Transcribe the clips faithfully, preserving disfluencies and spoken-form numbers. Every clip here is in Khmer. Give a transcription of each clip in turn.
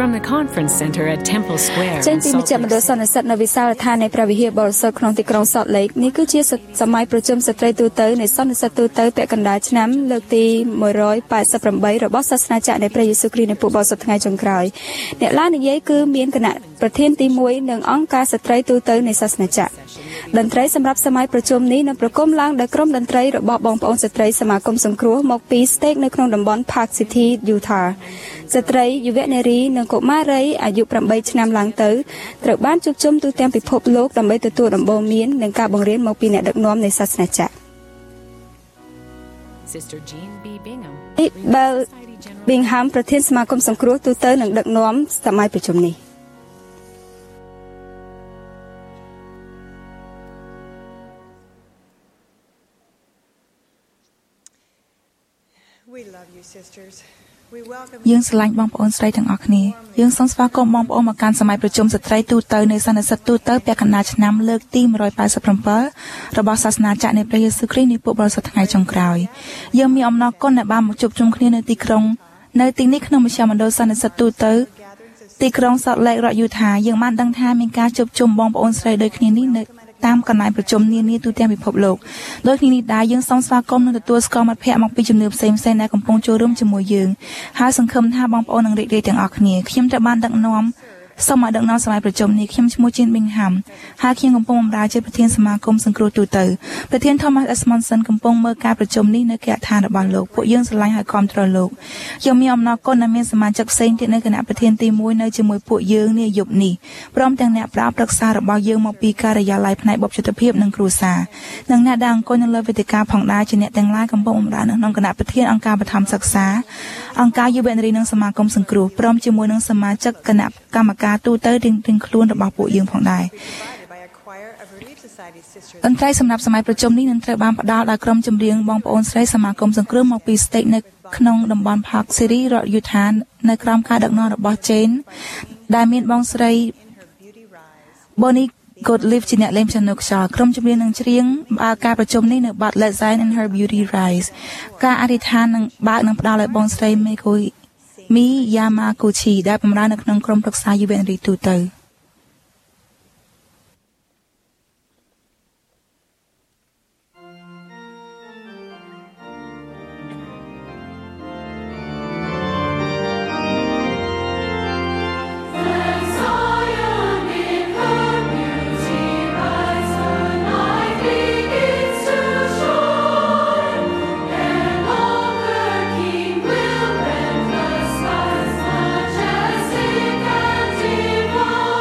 From the conference center at Temple Square ចេញពីមជ្ឈមណ្ឌលសន្និសីទនៅវិសាលដ្ឋាននៃព្រះវិហារបរិសុទ្ធក្នុងទីក្រុង Salt Lake នេះគឺជាសម័យប្រជុំស្ត្រីទូទៅនៃសន្និសីទទូទៅពាក់កណ្ដាលឆ្នាំលើកទីone eighty-eightរបស់សាសនាចក្រនៃព្រះយេស៊ូវគ្រីស្ទនៃពួកបរិសុទ្ធថ្ងៃចុងក្រោយអ្នកឡើងនិយាយគឺមានគណៈប្រធានទីoneនិងអង្គការស្ត្រីទូទៅនៃសាសនាចក្រតន្ត្រីសម្រាប់សម័យប្រជុំនេះនឹងប្រគំឡើងដោយក្រុមតន្ត្រីរបស់បងប្អូនស្ត្រីសមាគមសង្គ្រោះមកពី State នៅក្នុងតំបន់ Park City Utah ស្ត្រីយុវនារីនិងកុមារីអាយុeightឆ្នាំឡើងទៅត្រូវបានជួបជុំទូទាំងពិភពលោកដើម្បីទទួលដំបូន្មាននិងការបង្រៀនមកពីអ្នកដឹកនាំនៃសាសនាចក្រ Sister Jean B. Bingham Bell Bingham ប្រធានសមាគមសង្គ្រោះទូទៅនឹងដឹកនាំសម័យប្រជុំនេះយើងស្រឡាញ់បងប្អូនស្រីទាំងអស់គ្នាយើងសូមស្វាគមន៍បងប្អូនមកកាន់សម័យប្រជុំស្ត្រីទូទៅនៃសន្និសីទទូទៅពាក់កណ្ដាលឆ្នាំលើកទីone eighty-sevenរបស់សាសនាចក្រនៃព្រះយេស៊ូវគ្រីស្ទនៃពួកបរិសុទ្ធថ្ងៃចុងក្រោយយើងមានអំណរគុណដែលបានមកជួបជុំគ្នានៅទីក្រុងនៅទីនេះក្នុងមជ្ឈមណ្ឌលសន្និសីទទូទៅទីក្រុង Salt Lake រដ្ឋ Utah យើងបានដឹងថាមានការជួបជុំបងប្អូនស្រីដូចគ្នានេះនៅតាមកន្លែងប្រជុំនានាទូទាំងពិភពលោកដោយគ្នានេះដែរយើងសូមស្វាគមន៍និងទទួលស្គាល់មិត្តភ័ក្តិមកពីជំនឿផ្សេងៗដែលកំពុងចូលរួមជាមួយយើងហើយសង្ឃឹមថាបងប្អូននឹងរីករាយទាំងអស់គ្នាខ្ញុំត្រូវបានដឹកនាំសូមឲ្យដឹកនាំសម័យប្រជុំនេះខ្ញុំឈ្មោះ Jean Bingham ហើយខ្ញុំកំពុងបម្រើជាប្រធានសមាគមសង្គ្រោះទូទៅប្រធាន Thomas Esmonson កំពុងមើលការប្រជុំនេះនៅគេហដ្ឋានរបស់លោកពួកយើងស្រឡាញ់ហើយគាំទ្រលោកខ្ញុំមានអំណរគុណដែលមានសមាជិកផ្សេងទៀតនៅគណៈប្រធានទីoneនៅជាមួយពួកយើងនាយប់នេះព្រមទាំងអ្នកប្រាជ្ញប្រឹក្សារបស់យើងមកពីការិយាល័យផ្នែកបុព្វជិតភាពនិងគ្រួសារនិងអ្នកដែលអង្គុយនៅលើវេទិកាផងដែរជាអ្នកទាំងឡាយកំពុងបម្រើនៅក្នុងគណៈប្រធានអង្គការបឋមសិក្សាអង្គការយុវនារីនិងសមាគមសង្គ្រោះព្រមជាមួយនឹងសមាជិកគណៈកម្មការទូទៅរៀងៗខ្លួនរបស់ពួកយើងផងដែរតន្ត្រីសម្រាប់សម័យប្រជុំនេះនឹងត្រូវបានផ្ដល់ដោយក្រុមចម្រៀងបងប្អូនស្រីសមាគមសង្គ្រោះមកពី State នៅក្នុងតំបន់ Park City រដ្ឋ Utah នៅក្រោមការដឹកនាំរបស់ Jane ដែលមានបងស្រី Bonnie Gottlieb ជាអ្នកលេងព្យ៉ាណូខ្យល់ក្រុមចម្រៀងនឹងច្រៀងបើកការប្រជុំនេះនៅបទ Let Zion and Her Beauty Rise ការអធិដ្ឋាននឹងបើកនឹងផ្ដល់ឲ្យបងស្រី Meiko Mi Yamaguchi ដែលបម្រើនៅក្នុងក្រុមប្រឹក្សាយុវនារីទូទៅ Majestic and divine.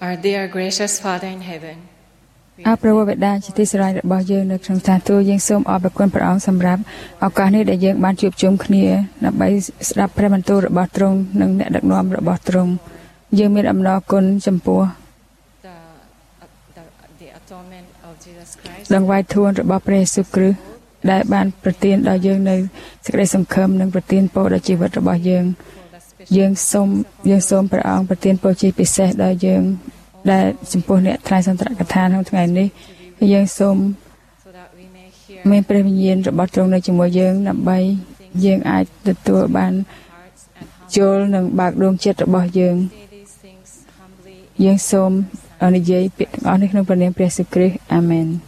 Our dear gracious Father in heaven អរព្រះវរបិតាជាទីស្រឡាញ់របស់យើងនៅក្នុងឋានទូលយើងសូមអរគុណព្រះអង្គសម្រាប់ឱកាសនេះដែលយើងបានជួបជុំគ្នាដើម្បីស្ដាប់ព្រះបន្ទូលរបស់ទ្រង់និងអ្នកដឹកនាំរបស់ទ្រង់យើងមានអំណរគុណចំពោះដង្វាយធួនរបស់ព្រះយេស៊ូវគ្រីស្ទដែលបានប្រទានដល់យើងនៅសេចក្តីសង្ឃឹមនិងប្រទានពរដល់ជីវិតរបស់យើងយើងសូមយើងសូមព្រះអង្គប្រទានពរជាពិសេសដល់យើងដែលចំពោះអ្នកថ្លៃសន្ទរកថាក្នុងថ្ងៃនេះយើងសូមមានព្រះវិញ្ញាណរបស់ទ្រង់នៅជាមួយយើងដើម្បីយើងអាចទទួលបានចូលនឹងបើកដួងចិត្តរបស់យើងយើងសូមនិយាយពាក្យទាំងអស់នេះក្នុងព្រះនាមព្រះយេស៊ូវគ្រីស្ទអាមែន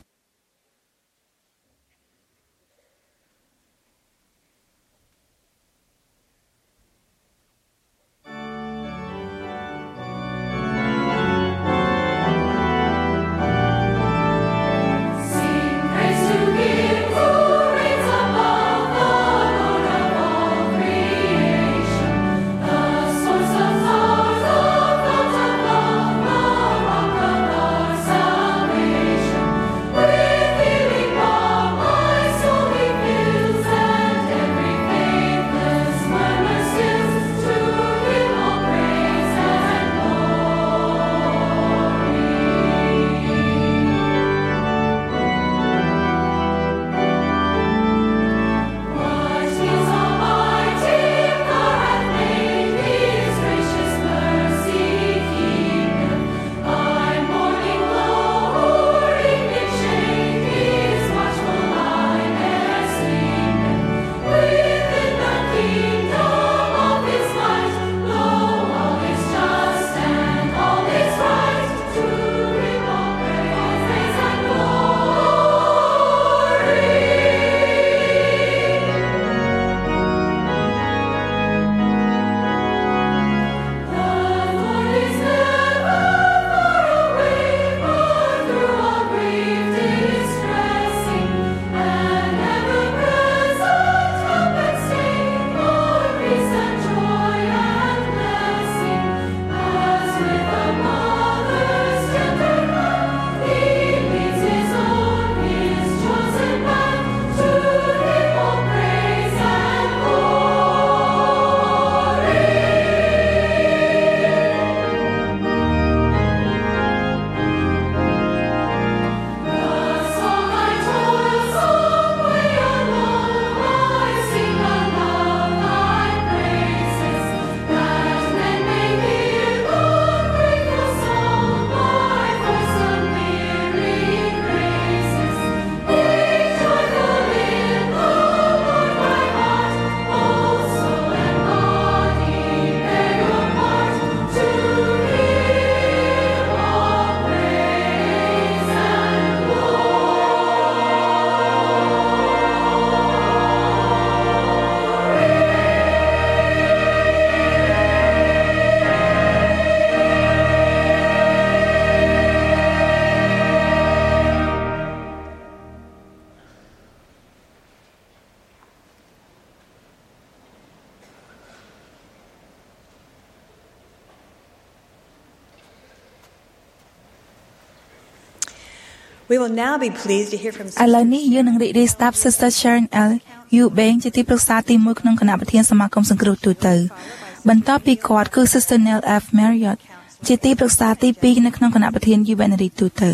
We will now be pleased to hear from ឥឡូវនេះយើងនឹងរីករាយស្ដាប់ Sister Sharon L. Eubank ជាទីប្រឹក្សាទីមួយក្នុងគណៈប្រធានសមាគមសង្គ្រោះទូទៅបន្ទាប់ពីគាត់គឺ Sister Neil F. Marriott ជាទីប្រឹក្សាទីពីរនៅក្នុងគណៈប្រធានយុវនារីទូទៅ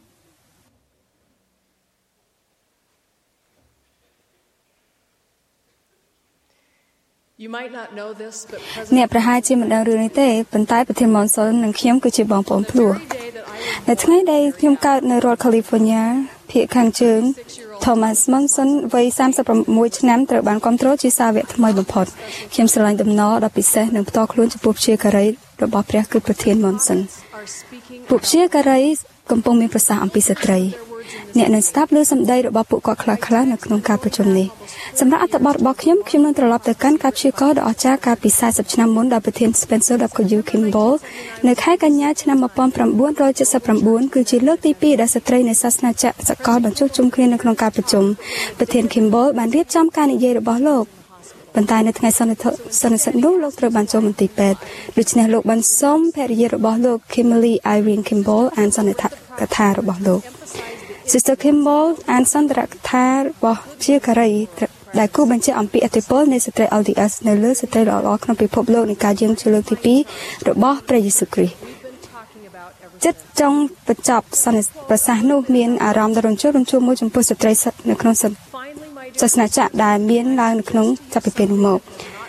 អ្នកប្រហែលជាមិនដឹងរឿងនេះទេប៉ុន្តែប្រធាន Monson និងខ្ញុំគឺជាបងប្អូនភ្លោះនៅថ្ងៃដែលខ្ញុំកើតនៅរដ្ឋ California ភាគខាងជើង Thomas Monson វ័យសាមសិប៦ឆ្នាំត្រូវបានគាំទ្រជាសាវកថ្មីបំផុតខ្ញុំស្រឡាញ់ដំណរដ៏ពិសេសនិងផ្ទាល់ខ្លួនចំពោះព្យាការីរបស់ព្រះគឺប្រធាន Monson ពួកព្យាការីកំពុងមានប្រសាសន៍អំពីស្ត្រីអ្នកនឹងស្ដាប់ឮសម្ដីរបស់ពួកគាត់ខ្លះៗនៅក្នុងការប្រជុំនេះសម្រាប់អត្ថបទរបស់ខ្ញុំខ្ញុំនឹងត្រឡប់ទៅកាន់ការព្យាករណ៍ដ៏អស្ចារ្យកាលពីសាសិបឆ្នាំមុនដោយប្រធាន Spencer W. Kimball នៅខែកញ្ញាឆ្នាំmột nghìn chín trăm七十九គឺជាលើកទីពីរដែលស្ត្រីនៃសាសនាចក្រសកលបញ្ចុះជុំគ្នានៅក្នុងការប្រជុំប្រធាន Kimball បានរៀបចំការនិយាយរបស់លោកប៉ុន្តែនៅថ្ងៃសន្និសីទសន្និសីទនោះលោកត្រូវបានចូលមន្ទីរពេទ្យដូច្នេះលោកបានសុំភរិយារបស់លោក Kimberly Irene Kimball អានសន្និកថារបស់លោក Sister Kimball អានសន្និកថារបស់ជាការីដែលគូបញ្ជាក់អំពីអធិពលនៃស្ត្រី L D S នៅលើស្ត្រីល្អៗក្នុងពិភពលោកនៃការយាងជាលើកទីពីររបស់ព្រះយេស៊ូវគ្រីស្ទចិត្តចង់បញ្ចប់សន្និប្រសាសន៍នោះមានអារម្មណ៍រំជើបរំជួលមួយចំពោះស្ត្រីនៅក្នុងសាសនាចាក់ដែលមានឡើងនៅក្នុងចាប់ពីពេលនោះមក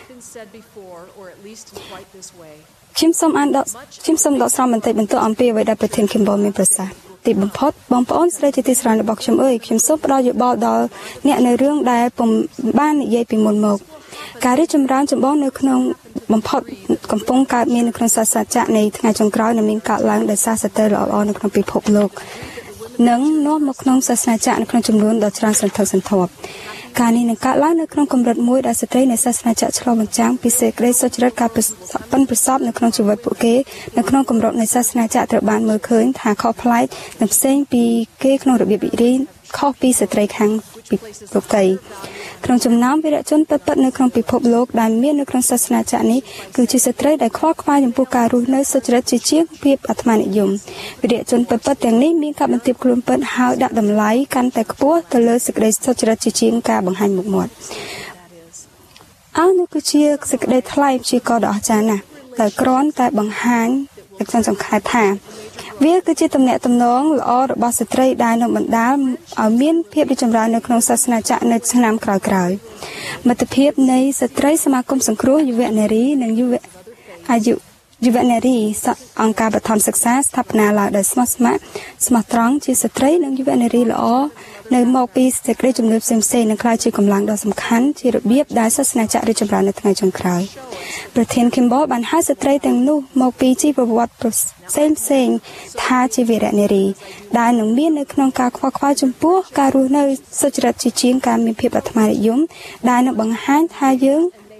ខ្ញុំសូមអានដកខ្ញុំសូមដកស្រង់បន្តិចបន្តអំពីអ្វីដែលប្រធាន Kimball មានប្រសាសន៍ទីបំផុតបងប្អូនស្រីជាទីស្រឡាញ់របស់ខ្ញុំអើយខ្ញុំសូមផ្ដល់យោបល់ដល់អ្នកនៅរឿងដែលពុំបាននិយាយពីមុនមកការរីកចម្រើនចម្បងនៅក្នុងបំផុតកំពុងកើតមាននៅក្នុងសាសនាចាក់នៃថ្ងៃចុងក្រោយដែលមានកើតឡើងដោយសារស្ត្រីល្អៗនៅក្នុងពិភពលោកនិងនាំមកក្នុងសាសនាចាក់នៅក្នុងចំនួនដ៏ច្រើនសន្ធឹកសន្ធាប់ការនេះនឹងកើតឡើងនៅក្នុងកម្រិតមួយដែលស្ត្រីនៃសាសនាចាក់ឆ្លុះបញ្ចាំងពីសេចក្តីសុចរិតការប៉ិនប្រសពនៅក្នុងជីវិតពួកគេនៅក្នុងកម្រិតនៃសាសនាចាក់ត្រូវបានមើលឃើញថាខុសប្លែកនិងផ្សេងពីគេក្នុងរបៀបវិរិយខុសពីស្ត្រីខាងលោកតីក្នុងចំណោមវីរៈជនពិតៗនៅក្នុងពិភពលោកដែលមាននៅក្នុងសាសនាចាក់នេះគឺជាស្ត្រីដែលខ្វល់ខ្វាយចំពោះការរស់នៅសុចរិតជាជាងភាពអាត្មានិយមវីរៈជនពិតៗទាំងនេះមានការបន្ទាបខ្លួនពិតហើយដាក់តម្លៃកាន់តែខ្ពស់ទៅលើសេចក្តីសុចរិតជាជាងការបង្ហាញមុខមាត់អើនោះគឺជាសេចក្តីថ្លៃជាក៏ដ៏អស្ចារ្យណាស់ដែលគ្រាន់តែបង្ហាញតែខ្ញុំសង្ខេបថាវាគឺជាទំនាក់ទំនងល្អរបស់ស្ត្រីដែលនឹងបណ្ដាលឲ្យមានភាពរីកចម្រើននៅក្នុងសាសនាចាក់នៅឆ្នាំក្រោយៗមិត្តភាពនៃស្ត្រីសមាគមសង្គ្រោះយុវនារីនិងយុវអាយុយុវនារីអង្គការបឋមសិក្សាស្ថាបនាឡើងដោយស្មោះស្ម័គ្រស្មោះត្រង់ជាស្ត្រីនិងយុវនារីល្អនៅមកពីសេចក្តីជំនឿផ្សេងៗនិងក្លាយជាកម្លាំងដ៏សំខាន់ជារបៀបដែលសាសនាចាក់រីកចម្រើននៅថ្ងៃចុងក្រោយប្រធាន Kimball បានហៅស្ត្រីទាំងនោះមកពីជីវប្រវត្តិផ្សេងផ្សេងថាជាវីរនារីដែលនឹងមាននៅក្នុងការខ្វល់ខ្វាយចំពោះការរស់នៅសុចរិតជាជាងការមានភាពអាត្មានិយមដែលនឹងបង្ហាញថាយើង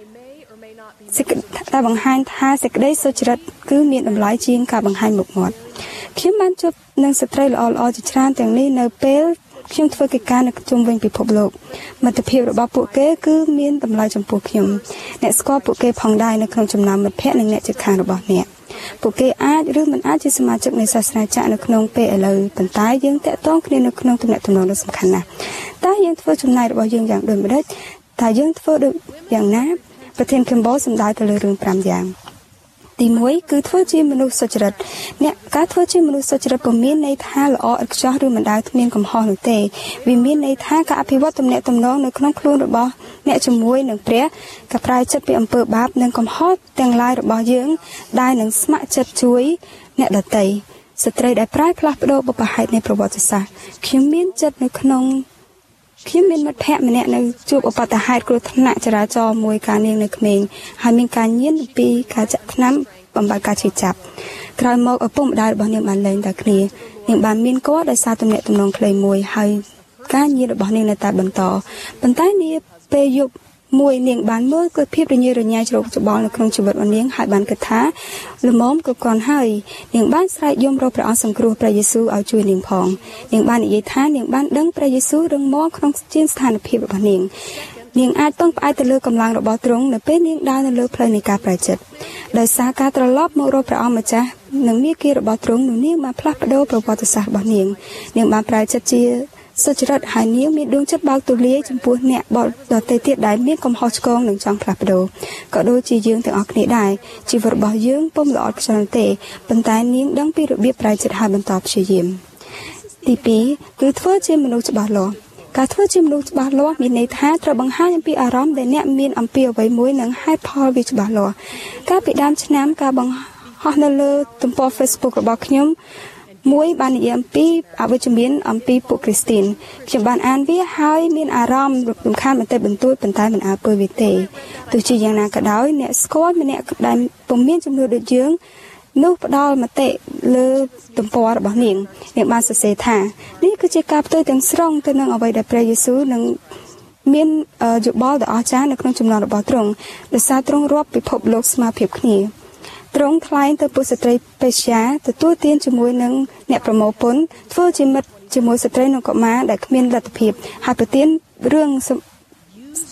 តែបង្ហាញថាសេចក្តីសុចរិតគឺមានតម្លៃជាងការបង្ហាញមុខមាត់ខ្ញុំបានជួបនឹងស្ត្រីល្អៗជាច្រើនទាំងនេះនៅពេលខ្ញុំធ្វើកិច្ចការនៅជុំវិញពិភពលោកមិត្តភាពរបស់ពួកគេគឺមានតម្លៃចំពោះខ្ញុំអ្នកស្គាល់ពួកគេផងដែរនៅក្នុងចំណោមមិត្តភ័ក្តិនិងអ្នកជិតខាងរបស់អ្នកពួកគេអាចឬមិនអាចជាសមាជិកនៃសាសនាចាក់នៅក្នុងពេលឥឡូវប៉ុន្តែយើងតាក់ទងគ្នានៅក្នុងទំនាក់ទំនងដ៏សំខាន់ណាស់តើយើងធ្វើចំណាយរបស់យើងយ៉ាងដូចម្តេចតើយើងធ្វើដូចយ៉ាងណាប្រធាន Kimball សម្ដៅទៅលើរឿងប្រាំយ៉ាងទីមួយគឺធ្វើជាមនុស្សសុចរិតអ្នកការធ្វើជាមនុស្សសុចរិតពុំមានន័យថាល្អឥតខ្ចោះឬមិនដែលគ្មានកំហុសនោះទេវាមានន័យថាការអភិវឌ្ឍទំនាក់ទំនងនៅក្នុងខ្លួនរបស់អ្នកជាមួយនឹងព្រះការប្រែចិត្តពីអំពើបាបនិងកំហុសទាំងឡាយរបស់យើងដែលនឹងស្ម័គ្រចិត្តជួយអ្នកដទៃស្ត្រីដែលប្រែផ្លាស់ប្ដូរបុព្វហេតុនៃប្រវត្តិសាស្ត្រខ្ញុំមានចិត្តនៅក្នុងខ្ញុំមានមិត្តភ័ក្តិម្នាក់នៅជួបឧបទ្ទហេតុគ្រោះថ្នាក់ចរាចរណ៍មួយកាលនាងនៅក្មេងហើយមានការញៀនពីការចាក់ថ្នាំបំបត្តិការឈឺចាប់ក្រោយមកឪពុកម្ដាយរបស់នាងបានលែងតែគ្នានាងបានមានគាត់ដោយសារទំនាក់ទំនងខ្លីមួយហើយការញៀនរបស់នាងនៅតែបន្តប៉ុន្តែនាពេលយប់មួយនាងបានមើលគឺភាពរញ៉េរញ៉ៃជ្រោកច្បល់នៅក្នុងជីវិតរបស់នាងហើយបានគិតថាល្មមក៏គ្រាន់ហើយនាងបានស្រែកយំរកព្រះអង្គសង្គ្រោះព្រះយេស៊ូវឲ្យជួយនាងផងនាងបាននិយាយថានាងបានដឹងព្រះយេស៊ូវរឹងមាំក្នុងជាស្ថានភាពរបស់នាងនាងអាចពឹងផ្អែកទៅលើកម្លាំងរបស់ទ្រង់នៅពេលនាងដើរនៅលើផ្លូវនៃការប្រែចិត្តដោយសារការត្រឡប់មករកព្រះអង្គម្ចាស់និងមាគ៌ារបស់ទ្រង់នោះនាងបានផ្លាស់ប្ដូរប្រវត្តិសាស្ត្ររបស់នាងនាងបានប្រែចិត្តជាសុចរិតហើយនាងមានដួងចិត្តបើកទូលាយចំពោះអ្នកបដដទៃទៀតដែលមានកំហុសឆ្គងនិងចង់ផ្លាស់ប្ដូរក៏ដូចជាយើងទាំងអស់គ្នាដែរជីវិតរបស់យើងពុំល្អឥតខ្ចោះទេប៉ុន្តែនាងដឹងពីរបៀបប្រែចិត្តហើយបន្តព្យាយាមទីពីរគឺធ្វើជាមនុស្សច្បាស់លាស់ការធ្វើជាមនុស្សច្បាស់លាស់មានន័យថាត្រូវបង្ហាញអំពីអារម្មណ៍ដែលអ្នកមានអំពីអ្វីមួយនិងហេតុផលវាច្បាស់លាស់កាលពីដើមឆ្នាំការបង្ហោះនៅលើទំព័រ Facebook របស់ខ្ញុំមួយបាននិយាយអំពីអវិជ្ជមានអំពីពួកគ្រីស្ទានខ្ញុំបានអានវាហើយមានអារម្មណ៍រំខានបន្តិចបន្តួចប៉ុន្តែមិនអើពើវាទេទោះជាយ៉ាងណាក៏ដោយអ្នកស្គាល់ម្នាក់ដែលពុំមានជំនឿដូចយើងនោះផ្ដល់មតិលើទំព័ររបស់នាងនាងបានសរសេរថានេះគឺជាការផ្ទុយទាំងស្រុងទៅនឹងអ្វីដែលព្រះយេស៊ូវនឹងមានយោបល់ដ៏អស្ចារ្យនៅក្នុងចំណងរបស់ទ្រង់ដោយសារទ្រង់រាប់ពិភពលោកស្មើភាពគ្នាទ្រង់ថ្លែងទៅពុស្ត្រីពេស្យាទទួលទានជាមួយនឹងអ្នកប្រមូលពន្ធធ្វើជាមិត្តជាមួយស្ត្រីនិងកុមារដែលគ្មានលទ្ធភាពហើយប្រទានរឿង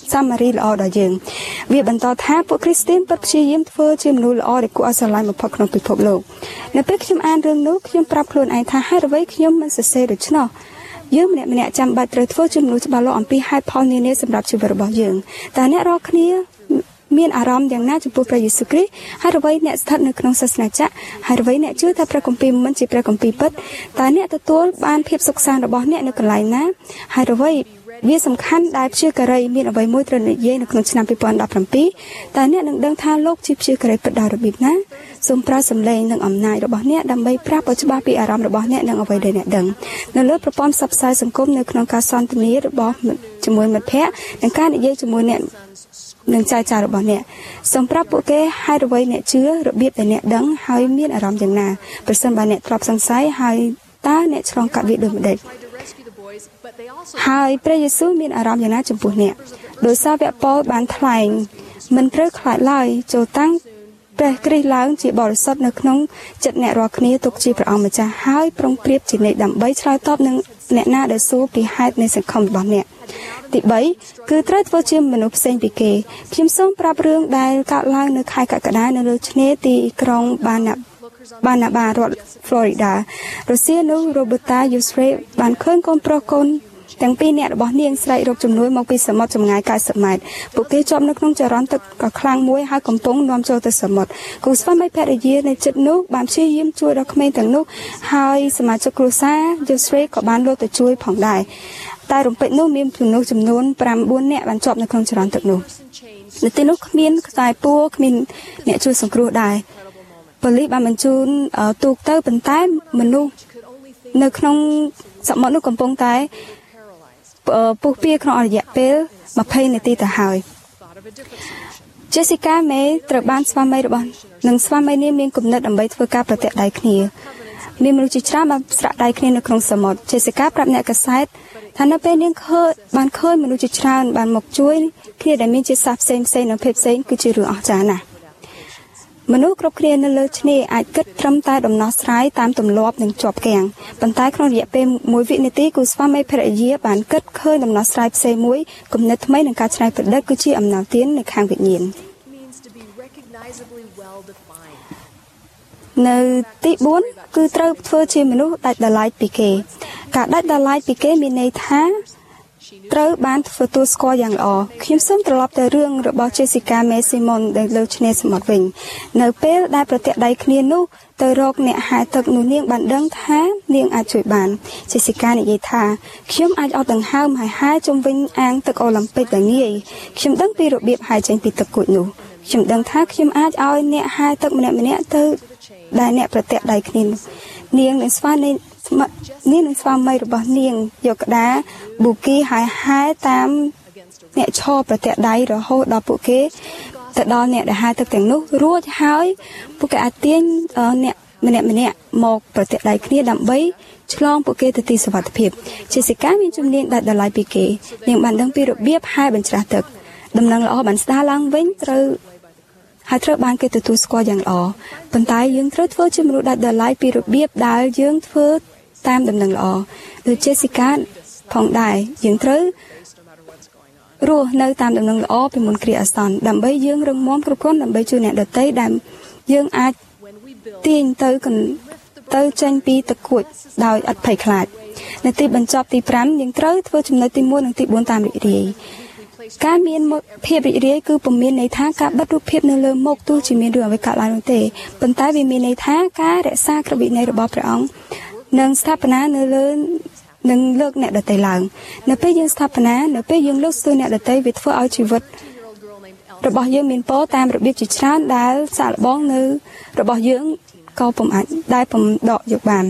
សាមារីល្អដល់យើងវាបន្តថាពួកគ្រីស្ទានពិតព្យាយាមធ្វើជាមនុស្សល្អដែលគួរឲ្យស្រឡាញ់បំផុតក្នុងពិភពលោកនៅពេលខ្ញុំអានរឿងនោះខ្ញុំប្រាប់ខ្លួនឯងថាហេតុអ្វីខ្ញុំមិនសរសេរដូច្នោះយើងម្នាក់ម្នាក់ចាំបាច់ត្រូវធ្វើជាមនុស្សច្បាស់លាស់អំពីហេតុផលនានាសម្រាប់ជីវិតរបស់យើងតើអ្នករាល់គ្នាមានអារម្មណ៍យ៉ាងណាចំពោះព្រះយេស៊ូវគ្រីស្ទហើយអ្វីអ្នកស្ថិតនៅក្នុងសាសនាចាក់ហើយអ្វីអ្នកជឿថាព្រះគម្ពីរមិនជាព្រះគម្ពីរពិតតើអ្នកទទួលបានភាពសុខសាន្តរបស់អ្នកនៅកន្លែងណាហើយអ្វីវាសំខាន់ដែលព្យាការីមានអ្វីមួយត្រូវនិយាយនៅក្នុងឆ្នាំពីរពាន់ដប់ប្រាំពីរតើអ្នកនឹងដឹងថាលោកជាព្យាការីពិតដោយរបៀបណាសូមប្រើសម្លេងនិងអំណាចរបស់អ្នកដើម្បីប្រាប់ឲ្យច្បាស់ពីអារម្មណ៍របស់អ្នកនិងអ្វីដែលអ្នកដឹងនៅលើប្រព័ន្ធផ្សព្វផ្សាយសង្គមនៅក្នុងការសន្ទនារបស់ជាមួយមិត្តភ័ក្តិនិងការនិយាយជាមួយអ្នកនឹងចែកចាយរបស់អ្នកសូមប្រាប់ពួកគេហេតុអ្វីអ្នកជឿរបៀបដែលអ្នកដឹងហើយមានអារម្មណ៍យ៉ាងណាប្រសិនបើអ្នកធ្លាប់សង្ស័យហើយតើអ្នកឆ្លងកាត់វាដូចម្តេចហើយព្រះយេស៊ូវមានអារម្មណ៍យ៉ាងណាចំពោះអ្នកដោយសារវគ្គប៉ូលបានថ្លែងមិនត្រូវខ្លាចឡើយចូលតាំងព្រះគ្រីស្ទឡើងជាបរិសុទ្ធនៅក្នុងចិត្តអ្នករាល់គ្នាទុកជាព្រះអង្គម្ចាស់ហើយប្រុងប្រៀបជានិច្ចដើម្បីឆ្លើយតបនឹងអ្នកណាដែលសួរពីហេតុនៃសង្ឃឹមរបស់អ្នកទីបីគឺត្រូវធ្វើជាមនុស្សផ្សេងពីគេខ្ញុំសូមប្រាប់រឿងដែលកើតឡើងនៅខែកក្កដានៅលើឆ្នេរទីក្រុងបាណាបាណាបារដ្ឋ Florida រុស្ស៊ីនោះ Roberta Yusre បានឃើញកូនប្រុសកូនទាំងពីរអ្នករបស់នាងស្រែករកជំនួយមកពីសមុទ្រចម្ងាយកាសីម៉ែត្រពួកគេជាប់នៅក្នុងចរន្តទឹកក៏ខ្លាំងមួយហើយកំពុងនាំចូលទៅសមុទ្រគូស្វាមីភរិយានៅជិតនោះបានព្យាយាមជួយដល់ក្មេងទាំងនោះហើយសមាជិកគ្រួសារ Yusre ក៏បានលោកទៅជួយផងដែរតែរំពេចនោះមានចំនួនចំនួនប្រាំបួននាក់បានជាប់នៅក្នុងចរន្តទឹកនោះនៅទីនោះគ្មានខ្សែពួរគ្មានអ្នកជួយសង្គ្រោះដែរប៉ូលីសបានបញ្ជូនទូកទៅប៉ុន្តែមនុស្សនៅក្នុងសមុទ្រនោះកំពុងតែពុះពៀក្នុងរយៈពេលម្ភៃនាទីទៅហើយ Jessica May ត្រូវបានស្វាមីរបស់និងស្វាមីនាងមានគំនិតដើម្បីធ្វើការប្រតិដៃគ្នាមានមនុស្សជាច្រើនបានស្រាក់ដៃគ្នានៅក្នុងសមុទ្រ Jessica ប្រាប់អ្នកកាសែតថានៅពេលនាងឃើញបានឃើញមនុស្សជាច្រើនបានមកជួយគ្នាដែលមានជាសាសផ្សេងផ្សេងនិងភេទផ្សេងគឺជារឿងអស្ចារ្យណាស់មនុស្សគ្រប់គ្នានៅលើឆ្នេរអាចគិតត្រឹមតែដំណោះស្រាយតាមទម្លាប់និងជាប់គាំងប៉ុន្តែក្នុងរយៈពេលមួយវិនាទីគូស្វាមីភរិយាបានគិតឃើញដំណោះស្រាយផ្សេងមួយគំនិតថ្មីនិងការច្នៃប្រឌិតគឺជាអំណោយទាននៅខាងវិញ្ញាណនៅទីបួនគឺត្រូវធ្វើជាមនុស្សដាច់ដោយឡែកពីគេការដាច់ដោយឡែកពីគេមានន័យថាត្រូវបានទទួលស្គាល់យ៉ាងល្អខ្ញុំសូមត្រឡប់ទៅរឿងរបស់ Jessica May Simon ដែលលើឆ្នេរសមុទ្រវិញនៅពេលដែលប្រតិដៃគ្នានោះទៅរកអ្នកហែទឹកនោះនាងបានដឹងថានាងអាចជួយបាន Jessica និយាយថាខ្ញុំអាចអត់ដង្ហើមហើយហែជុំវិញអាងទឹកអូឡ িম্প ពិកដែលងាយខ្ញុំដឹងពីរបៀបហែចេញពីទឹកគួចនោះខ្ញុំដឹងថាខ្ញុំអាចឲ្យអ្នកហែទឹកម្នាក់ម្នាក់ទៅដែលអ្នកប្រតិដៃគ្នានាងនឹងស្វាមីនាងនឹងស្វាមីរបស់នាងយកក្តារប៊ូគីហើយហែតាមអ្នកឈរប្រតិដៃរហូតដល់ពួកគេទៅដល់អ្នកដែលហែទឹកទាំងនោះរួចហើយពួកគេអាចទាញអ្នកម្នាក់ម្នាក់មកប្រតិដៃគ្នាដើម្បីឆ្លងពួកគេទៅទីសុវត្ថិភាព Jessica មានជំនាញដាច់ដោយឡែកពីគេនាងបានដឹងពីរបៀបហែបញ្ច្រាស់ទឹកដំណឹងល្អបានស្ដារឡើងវិញត្រូវហើយត្រូវបានគេទទួលស្គាល់យ៉ាងល្អប៉ុន្តែយើងត្រូវធ្វើជាមនុស្សដាច់ដោយឡែកពីរបៀបដែលយើងធ្វើតាមដំណឹងល្អដូច Jessica ផងដែរយើងត្រូវរស់នៅតាមដំណឹងល្អពីមុនគ្រាអាសន្នដើម្បីយើងរឹងមាំគ្រប់គ្រាន់ដើម្បីជួយអ្នកដទៃដែលយើងអាចទាញទៅទៅចេញពីទឹកគួចដោយអត់ភ័យខ្លាចនៅទីបញ្ចប់ទីប្រាំយើងត្រូវធ្វើចំណុចទីមួយនិងទីបួនតាមរីករាយការមានភាពរីករាយគឺពុំមានន័យថាការបិទរូបភាពនៅលើមុខទោះជាមានរឿងអ្វីកើតឡើងនោះទេប៉ុន្តែវាមានន័យថាការរក្សាក្រឹតវិន័យរបស់ព្រះអង្គនិងស្ថាបនានៅលើនឹងលើកអ្នកដទៃឡើងនៅពេលយើងស្ថាបនានៅពេលយើងលើកស្ទួយអ្នកដទៃវាធ្វើឲ្យជីវិតរបស់យើងមានពរតាមរបៀបជាច្រើនដែលសាកល្បងនៅរបស់យើងក៏ពុំអាចដែលពុំដកយកបាន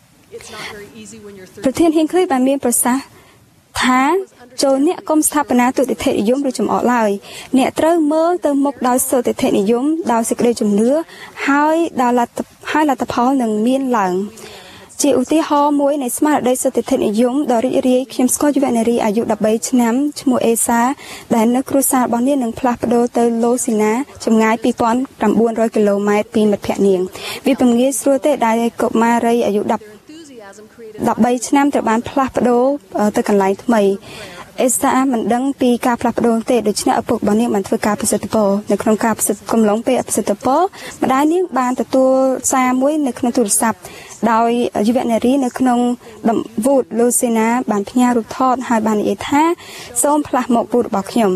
ប្រធានហ៊ីងឃ្លីបានមានប្រសាសន៍ថាចូលអ្នកកុំស្ថាបនាទុតិធិនិយមឬចំអកឡើយអ្នកត្រូវមើលទៅមុខដោយសុតិធិនិយមដោយសេចក្តីជំនឿហើយដល់លទ្ធហើយលទ្ធផលនឹងមានឡើងជាឧទាហរណ៍មួយនៃស្មារតីសុតិធិនិយមដ៏រីករាយខ្ញុំស្គាល់យុវនារីអាយុដប់បីឆ្នាំឈ្មោះអេសាដែលនៅគ្រួសាររបស់នាងនឹងផ្លាស់ប្ដូរទៅឡូស៊ីណាចម្ងាយពីរពាន់៩រយគីឡូម៉ែត្រពីមិត្តភក្តិនាងវាពុំងាយស្រួលទេដែលកុមារីអាយុដប់បីឆ្នាំត្រូវបានផ្លាស់ប្ដូរទៅកន្លែងថ្មីអេសាមិនដឹងពីការផ្លាស់ប្ដូរទេដូច្នេះឪពុករបស់នាងបានធ្វើការប្រសិទ្ធពរនៅក្នុងការប្រសិទ្ធកំឡុងពេលប្រសិទ្ធពរម្ដាយនាងបានទទួលសារមួយនៅក្នុងទូរស័ព្ទដោយយុវនារីនៅក្នុងវូតលូសេណាបានផ្ញើរូបថតហើយបាននិយាយថាសូមផ្លាស់មកវូតរបស់ខ្ញុំ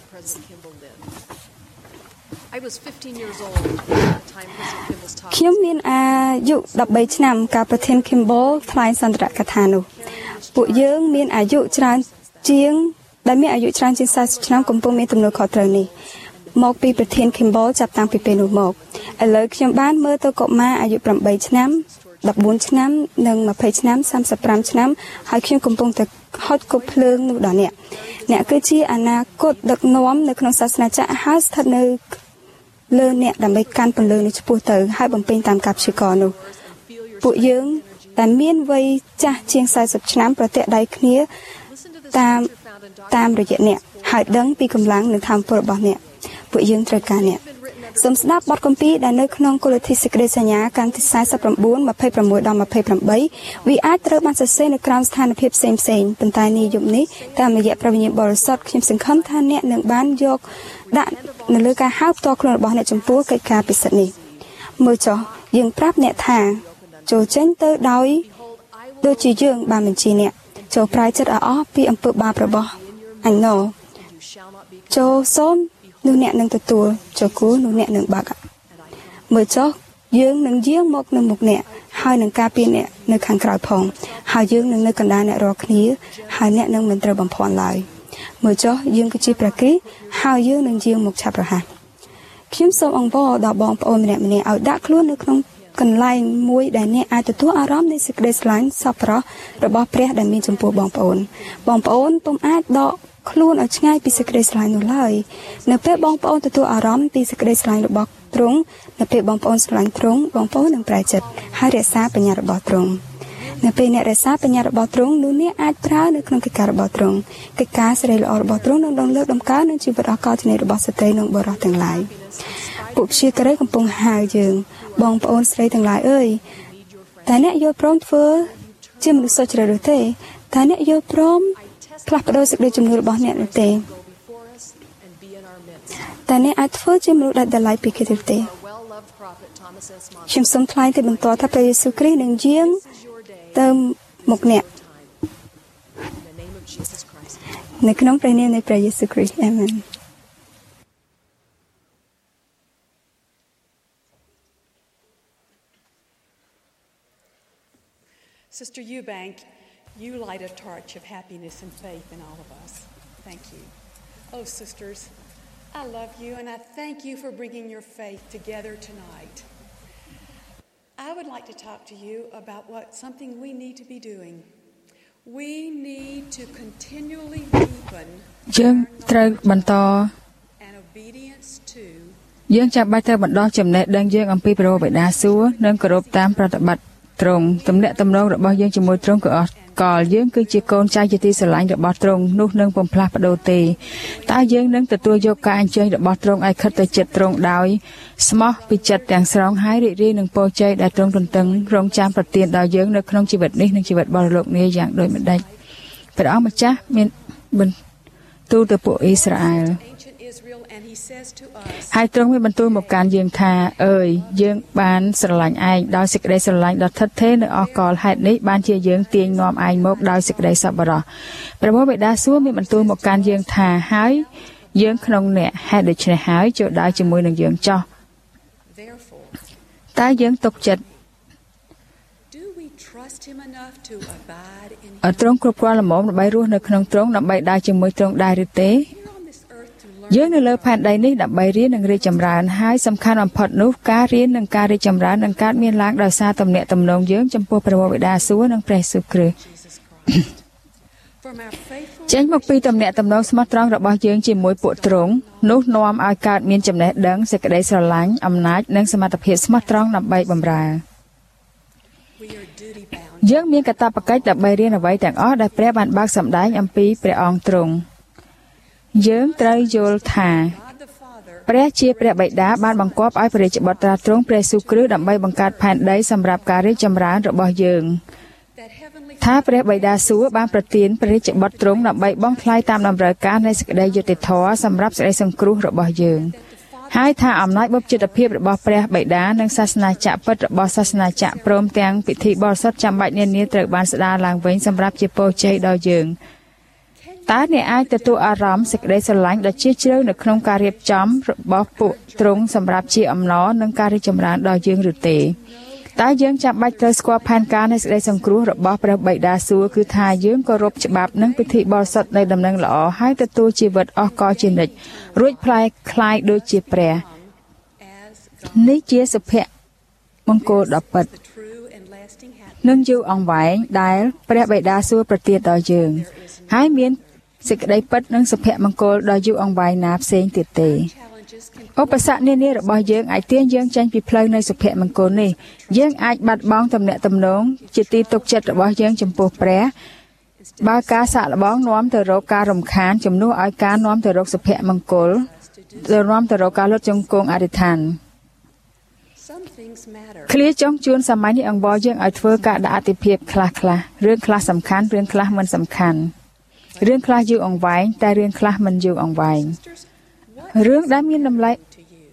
ខ្ញុំមានអាយុដប់បីឆ្នាំកាលប្រធាន Kimball ថ្លែងសន្ទរកថានោះពួកយើងមានអាយុច្រើនជាងដែលមានអាយុច្រើនជាងសាសឆ្នាំកំពុងមានទំនួលខុសត្រូវនេះមកពីប្រធាន Kimball ចាប់តាំងពីពេលនោះមកឥឡូវខ្ញុំបានមើលទៅកុមារអាយុប្រាំបីឆ្នាំដប់បួនឆ្នាំនិងម្ភៃឆ្នាំសាមសិបប្រាំឆ្នាំហើយខ្ញុំកំពុងតែហត់គប់ភ្លើងនោះដល់អ្នកអ្នកគឺជាអនាគតដឹកនាំនៅក្នុងសាសនាចក្រហើយស្ថិតនៅលើអ្នកដើម្បីកាន់ពន្លឺនេះឆ្ពោះទៅហើយបំពេញតាមការព្យាករណ៍នោះពួកយើងតែមានវ័យចាស់ជាងសាសិបឆ្នាំប្រតិដៃគ្នាតាមតាមរយៈអ្នកហើយដឹងពីកម្លាំងនិងធម៌ពលរបស់អ្នកពួកយើងត្រូវការអ្នកសូមស្ដាប់បទគម្ពីរដែលនៅក្នុងគោលលទ្ធិសេចក្តីសញ្ញាកាំងទីสี่สิบเก้า ยี่สิบหกដល់ยี่สิบแปดវាអាចត្រូវបានសរសេរនៅក្រោមស្ថានភាពផ្សេងផ្សេងប៉ុន្តែនាយប់នេះតាមរយៈព្រះវិញ្ញាណបរិសុទ្ធខ្ញុំសង្ឃឹមថាអ្នកនឹងបានយកដាក់នៅលើការហៅផ្ទាល់ខ្លួនរបស់អ្នកចំពោះកិច្ចការពិសិដ្ឋនេះមើលចុះយើងប្រាប់អ្នកថាចូលចេញទៅដោយដូចជាយើងបានបញ្ជាអ្នកចូលប្រាយចិត្តឲ្យអស់ពីអំពើបាបរបស់អញណោចូលសូមនោះអ្នកនឹងទទួលចូលគូនោះអ្នកនឹងបាក់មើលចុះយើងនឹងយាងមកនៅមុខអ្នកហើយនឹងការពារអ្នកនៅខាងក្រៅផងហើយយើងនឹងនៅកណ្ដាលអ្នករាល់គ្នាហើយអ្នកនឹងមិនត្រូវបំភាន់ឡើយមើលចុះយើងគឺជាព្រះគ្រីស្ទហើយយើងនឹងយាងមកឆាប់រហ័សខ្ញុំសូមអង្វរដល់បងប្អូនម្នាក់ម្នាក់ឲ្យដាក់ខ្លួននៅក្នុងកន្លែងមួយដែលអ្នកអាចទទួលអារម្មណ៍នៃសេចក្តីស្រឡាញ់សប្បុរសរបស់ព្រះដែលមានចំពោះបងប្អូនបងប្អូនពុំអាចដកខ្លួនឲ្យឆ្ងាយពីសេចក្តីស្រឡាញ់នោះឡើយនៅពេលបងប្អូនទទួលអារម្មណ៍ពីសេចក្តីស្រឡាញ់របស់ទ្រង់នៅពេលបងប្អូនស្រឡាញ់ទ្រង់បងប្អូននឹងប្រែចិត្តហើយរក្សាបញ្ញារបស់ទ្រង់នៅពេលអ្នករក្សាបញ្ញារបស់ទ្រង់នោះអ្នកអាចប្រើនៅក្នុងកិច្ចការរបស់ទ្រង់កិច្ចការសេរីល្អរបស់ទ្រង់នឹងដងលើកដំកើងនឹងជីវិតអកលជារបស់ស្ត្រីនិងបុរសទាំងឡាយពួកព្យាការីកំពុងហៅយើងបងប្អូនស្រីទាំងឡាយអើយតែអ្នកយល់ព្រមធ្វើជាមនុស្សសុចរិតឬទេតែអ្នកយល់ព្រមផ្លាស់ប្ដូរសេចក្តីជំនឿរបស់អ្នកនោះទេតែអ្នកអាចធ្វើជាមនុស្សដែលដលៃពីគេទេខ្ញុំសូមថ្លែងទៅបន្តថាព្រះយេស៊ូវគ្រីស្ទនឹងយាងទៅមុខអ្នកនៅក្នុងព្រះនាមនៃព្រះយេស៊ូវគ្រីស្ទអាមែន Sister Eubank, you light a torch of happiness and faith in all of us. Thank you. Oh, sisters, I love you and I thank you for bringing your faith together tonight. I would like to talk to you about what something we need to be doing. We need to continually deepen យើងត្រូវបន្ត and obedience to យើងចាំបាច់ត្រូវបន្តចំណេះដឹងយើងអំពីព្រះបិតាសួគ៌និងគោរពតាមប្រតិបត្តិទ្រង់ទំនាក់ទំនងរបស់យើងជាមួយទ្រង់គឺអស់កលយើងគឺជាកូនចៅជាទីស្រឡាញ់របស់ទ្រង់នោះនឹងបំផ្លាស់ប្ដូរទេតើយើងនឹងទទួលយកការអញ្ជើញរបស់ទ្រង់ឲ្យខិតទៅចិត្តទ្រង់ដោយស្មោះពីចិត្តទាំងស្រុងហើយរីករាយនឹងពរជ័យដែលទ្រង់ទន្ទឹងរង់ចាំប្រទានដល់យើងនៅក្នុងជីវិតនេះនិងជីវិតបរិលោកនេះយ៉ាងដូចម្តេចព្រះអង្គម្ចាស់មានបន្ទូលទៅពួកអ៊ីស្រាអែលហើយទ្រង់មានបន្ទូលមកកាន់យើងថាអើយយើងបានស្រឡាញ់ឯងដោយសេចក្តីស្រឡាញ់ដ៏ថិតថេរនៅអកលហេតុនេះបានជាយើងទាញនាំឯងមកដោយសេចក្តីសប្បុរសព្រះបិតាសួគ៌មានបន្ទូលមកកាន់យើងថាហើយយើងក្នុងអ្នកហេតុដូច្នេះហើយចូលដើរជាមួយនឹងយើងចោះតើយើងទុកចិត្តអត់ទ្រង់គ្រប់គ្រាន់ល្មមដើម្បីរស់នៅក្នុងទ្រង់ដើម្បីដើរជាមួយទ្រង់ដែរឬទេយើងនៅលើផែនដីនេះដើម្បីរៀននិងរីកចម្រើនហើយសំខាន់បំផុតនោះការរៀននិងការរីកចម្រើននឹងកើតមានឡើងដោយសារទំនាក់ទំនងយើងចំពោះព្រះបិតាសួគ៌និងព្រះយេស៊ូវគ្រីស្ទចេញមកពីទំនាក់ទំនងស្មោះត្រង់របស់យើងជាមួយពួកទ្រង់នោះនាំឲ្យកើតមានចំណេះដឹងសេចក្តីស្រឡាញ់អំណាចនិងសមត្ថភាពស្មោះត្រង់ដើម្បីបម្រើយើងមានកាតព្វកិច្ចដើម្បីរៀនអ្វីទាំងអស់ដែលព្រះបានបើកសម្ដែងអំពីព្រះអង្គទ្រង់យើងត្រូវយល់ថាព្រះជាព្រះបិតាបានបង្គាប់ឲ្យព្រះរាជបុត្រាទ្រង់ព្រះយេស៊ូវគ្រីស្ទដើម្បីបង្កើតផែនដីសម្រាប់ការរីកចម្រើនរបស់យើងថាព្រះបិតាសួគ៌បានប្រទានព្រះរាជបុត្រទ្រង់ដើម្បីបង់ថ្លៃតាមតម្រូវការនៃសេចក្តីយុត្តិធម៌សម្រាប់សេចក្តីសង្គ្រោះរបស់យើងហើយថាអំណាចបុព្វជិតភាពរបស់ព្រះបិតានិងសាសនាចក្រពិតរបស់សាសនាចក្រព្រមទាំងពិធីបរិសុទ្ធចាំបាច់នានាត្រូវបានស្ដារឡើងវិញសម្រាប់ជាពរជ័យដល់យើងតើអ្នកអាចទទួលអារម្មណ៍សេចក្តីស្រឡាញ់ដ៏ជ្រាលជ្រៅនៅក្នុងការរៀបចំរបស់ពួកទ្រង់សម្រាប់ជាអំណរនិងការរីកចម្រើនដល់យើងឬទេតើយើងចាំបាច់ត្រូវស្គាល់ផែនការនៃសេចក្តីសង្គ្រោះរបស់ព្រះបិតាសួគ៌គឺថាយើងគោរពច្បាប់និងពិធីបរិសុទ្ធនៃដំណឹងល្អហើយទទួលជីវិតអស់កលជានិច្ចរួចផ្លែคล้ายដូចជាព្រះនេះជាសុភមង្គលដ៏ពិតនិងយូរអង្វែងដែលព្រះបិតាសួគ៌ប្រទានដល់យើងហើយមានសេចក្តីពិតនិងសុភមង្គលដ៏យូរអង្វែងណាផ្សេងទៀតទេឧបសគ្គនានារបស់យើងអាចទាញយើងចេញពីផ្លូវនៃសុភមង្គលនេះយើងអាចបាត់បង់ទំនាក់ទំនងជាទីទុកចិត្តរបស់យើងចំពោះព្រះបើការសាកល្បងនាំទៅរកការរំខានជំនួសឲ្យការនាំទៅរកសុភមង្គលទៅនាំទៅរកការលុតជង្គង់អធិដ្ឋានឃ្លាចុងជួនសាមញ្ញនេះអង្វរយើងឲ្យធ្វើការដាក់អតិភិបខ្លះខ្លះរឿងខ្លះសំខាន់រឿងខ្លះមិនសំខាន់រឿងខ្លះយូរអង្វែងតែរឿងខ្លះមិនយូរអង្វែងរឿងដែលមានតម្លៃ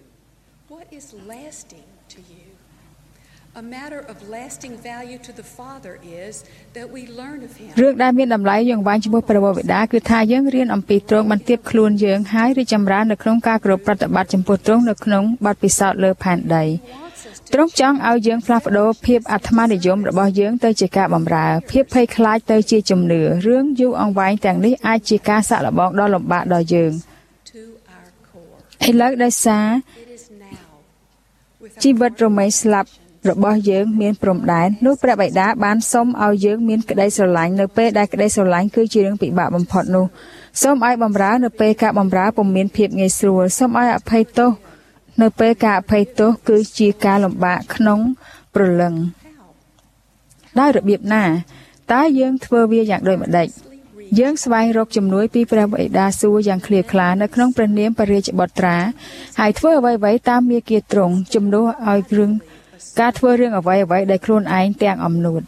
A matter of lasting value to the Father is that we learn of him. រឿងដែលមានតម្លៃយូរអង្វែងជាមួយព្រះបិតាគឺថាយើងរៀនអំពីទ្រង់បន្ទាបខ្លួនយើងហើយរីកចម្រើននៅក្នុងការគោរពប្រតិបត្តិចំពោះទ្រង់នៅក្នុងបទពិសោធន៍លើផែនដីទ្រង់ចង់ឲ្យយើងផ្លាស់ប្ដូរភាពអាត្មានិយមរបស់យើងទៅជាការបម្រើភាពភ័យខ្លាចទៅជាជំនឿរឿងយូរអង្វែងទាំងនេះអាចជាការសាកល្បងដ៏លំបាកដល់យើងឥឡូវដោយសារជីវិតរមែងស្លាប់របស់យើងមានព្រំដែននោះព្រះបិតាបានសុំឲ្យយើងមានក្តីស្រឡាញ់នៅពេលដែលក្តីស្រឡាញ់គឺជារឿងពិបាកបំផុតនោះសូមឲ្យបម្រើនៅពេលការបម្រើពុំមានភាពងាយស្រួលសូមឲ្យអភ័យទោសនៅពេលការអភ័យទោសគឺជាការលំបាកក្នុងព្រលឹងដោយរបៀបណាតើយើងធ្វើវាយ៉ាងដូចម្តេចយើងស្វែងរកជំនួយពីព្រះបិតាសួគ៌យ៉ាងឃ្លាក្លានៅក្នុងព្រះនាមព្រះរាជបុត្រាហើយធ្វើអ្វីៗតាមមាគ៌ាទ្រង់ជំនួសឲ្យរឿងការធ្វើរឿងអ្វីអ្វីដែលខ្លួនឯងទាំងអំនួត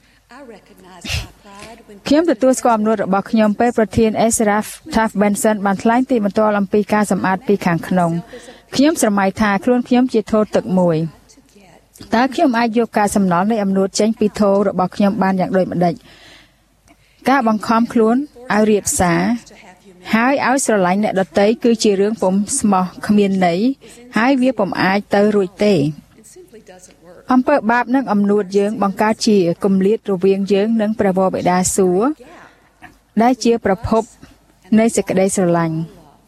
ខ្ញុំទទួលស្គាល់អំនួតរបស់ខ្ញុំពេលប្រធាន Ezra Taft Benson បានថ្លែងទីបន្ទាល់អំពីការសម្អាតពីខាងក្នុងខ្ញុំស្រមៃថាខ្លួនខ្ញុំជាធូរទឹកមួយតើខ្ញុំអាចយកការសំណល់នៃអំនួតចេញពីធូររបស់ខ្ញុំបានយ៉ាងដូចម្តេចការបង្ខំខ្លួនឲ្យរៀបសារហើយឲ្យស្រឡាញ់អ្នកដទៃគឺជារឿងពុំស្មោះគ្មានន័យហើយវាពុំអាចទៅរួចទេអំពើបាបនិងអំនួតយើងបង្កើតជាគម្លាតរវាងយើងនិងព្រះបិតាសួគ៌ដែលជាប្រភពនៃសេចក្តីស្រឡាញ់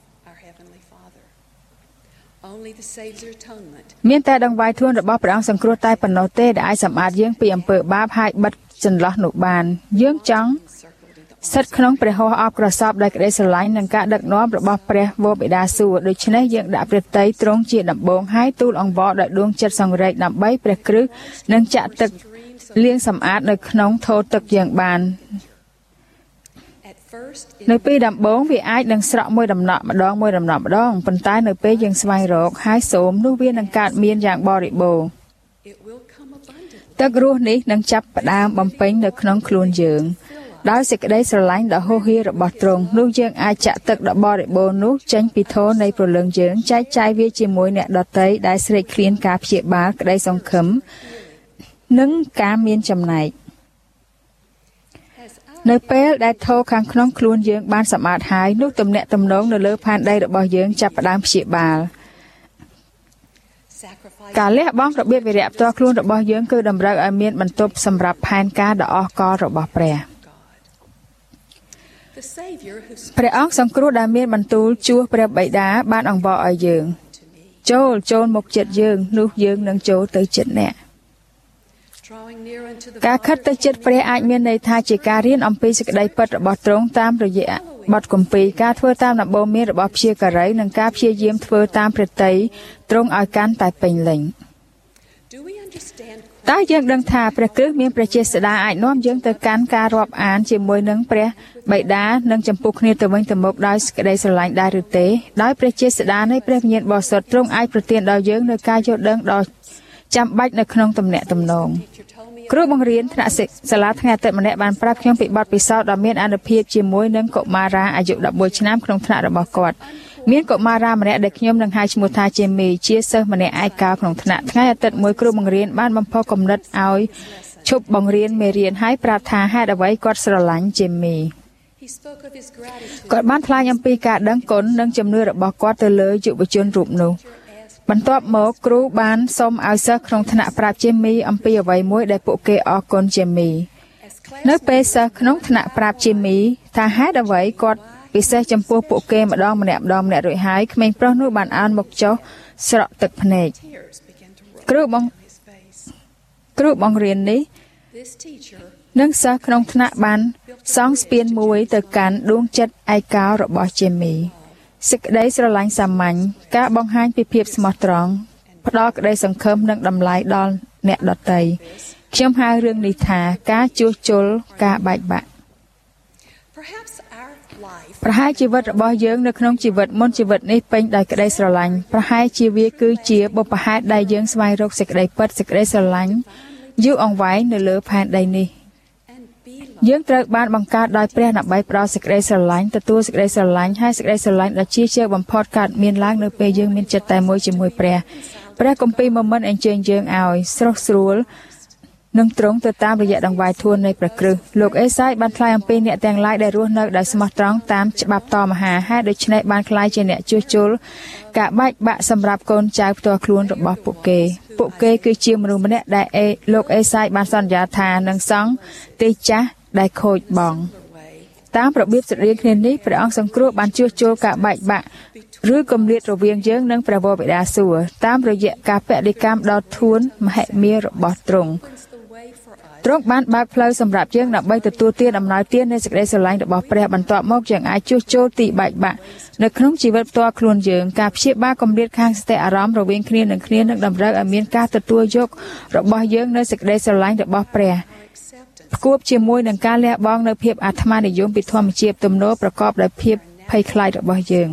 មានតែដង្វាយខ្លួនរបស់ព្រះអង្គសង្គ្រោះតែប៉ុណ្ណោះទេដែលអាចសម្អាតយើងពីអំពើបាបហើយបិទចន្លោះនោះបានយើងចង់ស្ថិតក្នុងព្រះហស្ថអបក្រសពដោយក្តីស្រឡាញ់និងការដឹកនាំរបស់ព្រះវរបិតាសួគ៌ដូច្នេះយើងដាក់ព្រះតីទ្រង់ជាដំបូងហើយទូលអង្វរដោយដួងចិត្តសង្រេចដើម្បីព្រះគ្រឹះនិងចាក់ទឹកលាងសម្អាតនៅក្នុងថូទឹកយើងបាននៅពេលដំបូងវាអាចនឹងស្រក់មួយដំណក់ម្ដងមួយដំណក់ម្ដងប៉ុន្តែនៅពេលយើងស្វែងរកហើយសូមនោះវានឹងកើតមានយ៉ាងបរិបូរណ៍ទឹករស់នេះនឹងចាប់ផ្ដើមបំពេញនៅក្នុងខ្លួនយើងដោយសេចក្តីស្រឡាញ់ដ៏ហូរហៀររបស់ទ្រង់នោះយើងអាចចាក់ទឹកដ៏បរិបូរណ៍នោះចេញពីធម៌នៃព្រលឹងយើងចែកចាយវាជាមួយអ្នកដទៃដែលស្រេកឃ្លានការព្យាបាលក្តីសង្ឃឹមនិងការមានចំណែកនៅពេលដែលធម៌ខាងក្នុងខ្លួនយើងបានសម្អាតហើយនោះទំនាក់ទំនងនៅលើផែនដីរបស់យើងចាប់ផ្ដើមព្យាបាលការលះបង់របៀបវិរៈផ្ទាល់ខ្លួនរបស់យើងគឺតម្រូវឲ្យមានបន្ទប់សម្រាប់ផែនការដ៏អស្ចារ្យរបស់ព្រះព្រះអង្គសង្គ្រោះដែលមានបន្ទូលជួសព្រះបិតាបានអង្វរឲ្យយើងចូលចូលមកជិតយើងនោះយើងនឹងចូលទៅជិតអ្នកការខិតទៅជិតព្រះអាចមានន័យថាជាការរៀនអំពីសេចក្តីពិតរបស់ទ្រង់តាមរយៈបទគម្ពីរការធ្វើតាមដំបូន្មានរបស់ព្យាការីនិងការព្យាយាមធ្វើតាមព្រះតីទ្រង់ឲ្យកាន់តែពេញលេញតើយើងដឹងថាព្រះគ្រិស្តមានព្រះចេស្តាអាចនាំយើងទៅកាន់ការរាប់អានជាមួយនឹងព្រះបិតានិងចំពោះគ្នាទៅវិញទៅមកដោយសេចក្តីស្រឡាញ់ដែរឬទេដោយព្រះចេស្តានៃព្រះវិញ្ញាណបរិសុទ្ធទ្រង់អាចប្រទានដល់យើងនូវការយល់ដឹងដ៏ចាំបាច់នៅក្នុងទំនាក់ទំនងគ្រូបង្រៀនថ្នាក់សាលាថ្ងៃអាទិត្យម្នាក់បានប្រាប់ខ្ញុំពីបទពិសោធន៍ដ៏មានអានុភាពជាមួយនឹងកុមារាអាយុដប់មួយឆ្នាំក្នុងថ្នាក់របស់គាត់មានកុមារាម្នាក់ដែលខ្ញុំនឹងហៅឈ្មោះថាជាមីជាសិស្សម្នាក់ឯកោក្នុងថ្នាក់ថ្ងៃអាទិត្យមួយគ្រូបង្រៀនបានបំផុសគំនិតឲ្យឈប់បង្រៀនមេរៀនហើយប្រាប់ថាហេតុអ្វីគាត់ស្រឡាញ់ជាមីគាត់បានថ្លែងអំពីការដឹងគុណនិងជំនឿរបស់គាត់ទៅលើយុវជនរូបនោះបន្ទាប់មកគ្រូបានសូមឲ្យសិស្សក្នុងថ្នាក់ប្រាប់ជាមីអំពីអ្វីមួយដែលពួកគេអរគុណជាមីនៅពេលសិស្សក្នុងថ្នាក់ប្រាប់ជាមីថាហេតុអ្វីគាត់ពិសេសចំពោះពួកគេម្ដងម្នាក់ម្ដងម្នាក់រួចហើយក្មេងប្រុសនោះបានអើនមកចុះស្រក់ទឹកភ្នែកគ្រូបង្គ្រូបង្រៀននេះនិងសិស្សក្នុងថ្នាក់បានសង់ស្ពានមួយទៅកាន់ដួងចិត្តឯកោរបស់ជាមីសេចក្តីស្រឡាញ់សាមញ្ញការបង្ហាញពីភាពស្មោះត្រង់ផ្ដល់ក្តីសង្ឃឹមនិងតម្លៃដល់អ្នកដទៃខ្ញុំហៅរឿងនេះថាការជួសជុលការបែកបាក់ប្រហែលជីវិតរបស់យើងនៅក្នុងជីវិតមុនជីវិតនេះពេញដោយក្តីស្រឡាញ់ប្រហែលជាវាគឺជាបុព្វហេតុដែលយើងស្វែងរកសេចក្តីពិតសេចក្តីស្រឡាញ់យូរអង្វែងនៅលើផែនដីនេះយើងត្រូវបានបង្កើតដោយព្រះដើម្បីផ្ដល់សេចក្តីស្រឡាញ់ទទួលសេចក្តីស្រឡាញ់ហើយសេចក្តីស្រឡាញ់ដ៏ជាជើងបំផុតកើតមានឡើងនៅពេលយើងមានចិត្តតែមួយជាមួយព្រះព្រះគម្ពីរមកមិនអញ្ជើញយើងឲ្យស្រស់ស្រួលនឹងត្រង់ទៅតាមរយៈដង្វាយធួននៃព្រះគ្រិស្តលោកអេសាយបានថ្លែងអំពីអ្នកទាំងឡាយដែលរស់នៅដោយស្មោះត្រង់តាមច្បាប់តមហាហេតុដូច្នេះបានក្លាយជាអ្នកជួសជុលការបែកបាក់សម្រាប់កូនចៅផ្ទាល់ខ្លួនរបស់ពួកគេពួកគេគឺជាមនុស្សម្នាក់ដែលអេលោកអេសាយបានសន្យាថានឹងសង់ទីចាស់ដែលខូចបង់តាមរបៀបស្រដៀងគ្នានេះព្រះអង្គសង្គ្រោះបានជួសជុលការបែកបាក់ឬគម្លាតរវាងយើងនិងព្រះវរបិតាសួគ៌តាមរយៈការពលិកម្មដ៏ធួនមហិមារបស់ទ្រង់ទ្រង់បានបើកផ្លូវសម្រាប់យើងដើម្បីទទួលទានអំណោយទាននៃសេចក្តីស្រឡាញ់របស់ព្រះបន្ទាប់មកយើងអាចជួសជុលទីបែកបាក់នៅក្នុងជីវិតផ្ទាល់ខ្លួនយើងការព្យាបាលគម្លាតខាងសតិអារម្មណ៍រវាងគ្នានឹងគ្នានឹងតម្រូវឲ្យមានការទទួលយករបស់យើងនៅសេចក្តីស្រឡាញ់របស់ព្រះផ្គួបជាមួយនឹងការលះបង់នៅភាពអាត្មានិយមពីធម្មជាតិទំនោរប្រកបដោយភាពភ័យខ្លាចរបស់យើង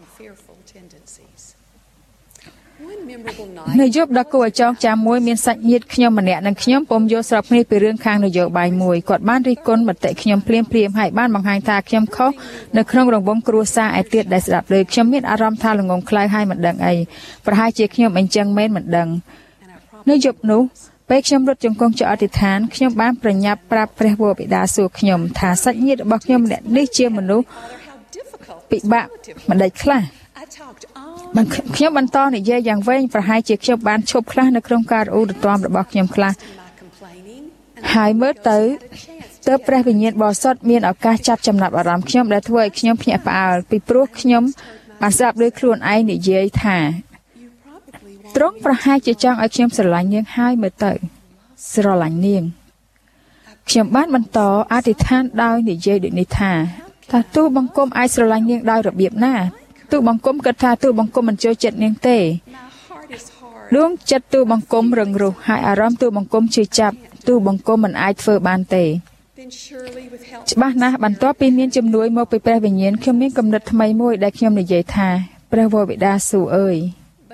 នៅយប់ដ៏គួរឲ្យចងចាំមួយមានសាច់ញាតិខ្ញុំម្នាក់និងខ្ញុំពុំយល់ស្របគ្នាពីរឿងខាងនយោបាយមួយគាត់បានរិះគន់មតិខ្ញុំភ្លាមភ្លាមហើយបានបង្ហាញថាខ្ញុំខុសនៅក្នុងរង្វង់គ្រួសារឯទៀតដែលស្ដាប់លើខ្ញុំមានអារម្មណ៍ថាល្ងងខ្លៅហើយមិនដឹងអីប្រហែលជាខ្ញុំអញ្ចឹងមែនមិនដឹងនៅយប់នោះពេលខ្ញុំរត់ជង្គង់ចុះអធិដ្ឋានខ្ញុំបានប្រញាប់ប្រាប់ព្រះវរបិតាសួរខ្ញុំថាសាច់ញាតិរបស់ខ្ញុំម្នាក់នេះជាមនុស្សពិបាកមិនដេចខ្លះខ្ញុំបន្តនិយាយយ៉ាងវែងប្រហែលជាខ្ញុំបានឈប់ខ្លះនៅក្នុងការអ៊ូរទាំរបស់ខ្ញុំខ្លះហើយមើលទៅទើបព្រះវិញ្ញាណបរិសុទ្ធមានឱកាសចាប់ចំណាប់អារម្មណ៍ខ្ញុំដែលធ្វើឲ្យខ្ញុំភ្ញាក់ផ្អើលពីព្រោះខ្ញុំបានស្ដាប់ដោយខ្លួនឯងនិយាយថាទ្រង់ប្រហែលជាចង់ឲ្យខ្ញុំស្រឡាញ់នាងហើយមើលទៅស្រឡាញ់នាងខ្ញុំបានបន្តអធិដ្ឋានដោយនិយាយដូចនេះថាតើទូលបង្គំអាចស្រឡាញ់នាងដោយរបៀបណាទូលបង្គំគិតថាទូលបង្គំមិនចូលចិត្តនាងទេដួងចិត្តទូលបង្គំរឹងរូសហើយអារម្មណ៍ទូលបង្គំឈឺចាប់ទូលបង្គំមិនអាចធ្វើបានទេច្បាស់ណាស់បន្ទាប់ពីមានជំនួយមកពីព្រះវិញ្ញាណខ្ញុំមានគំនិតថ្មីមួយដែលខ្ញុំនិយាយថាព្រះវរបិតាសួគ៌អើយ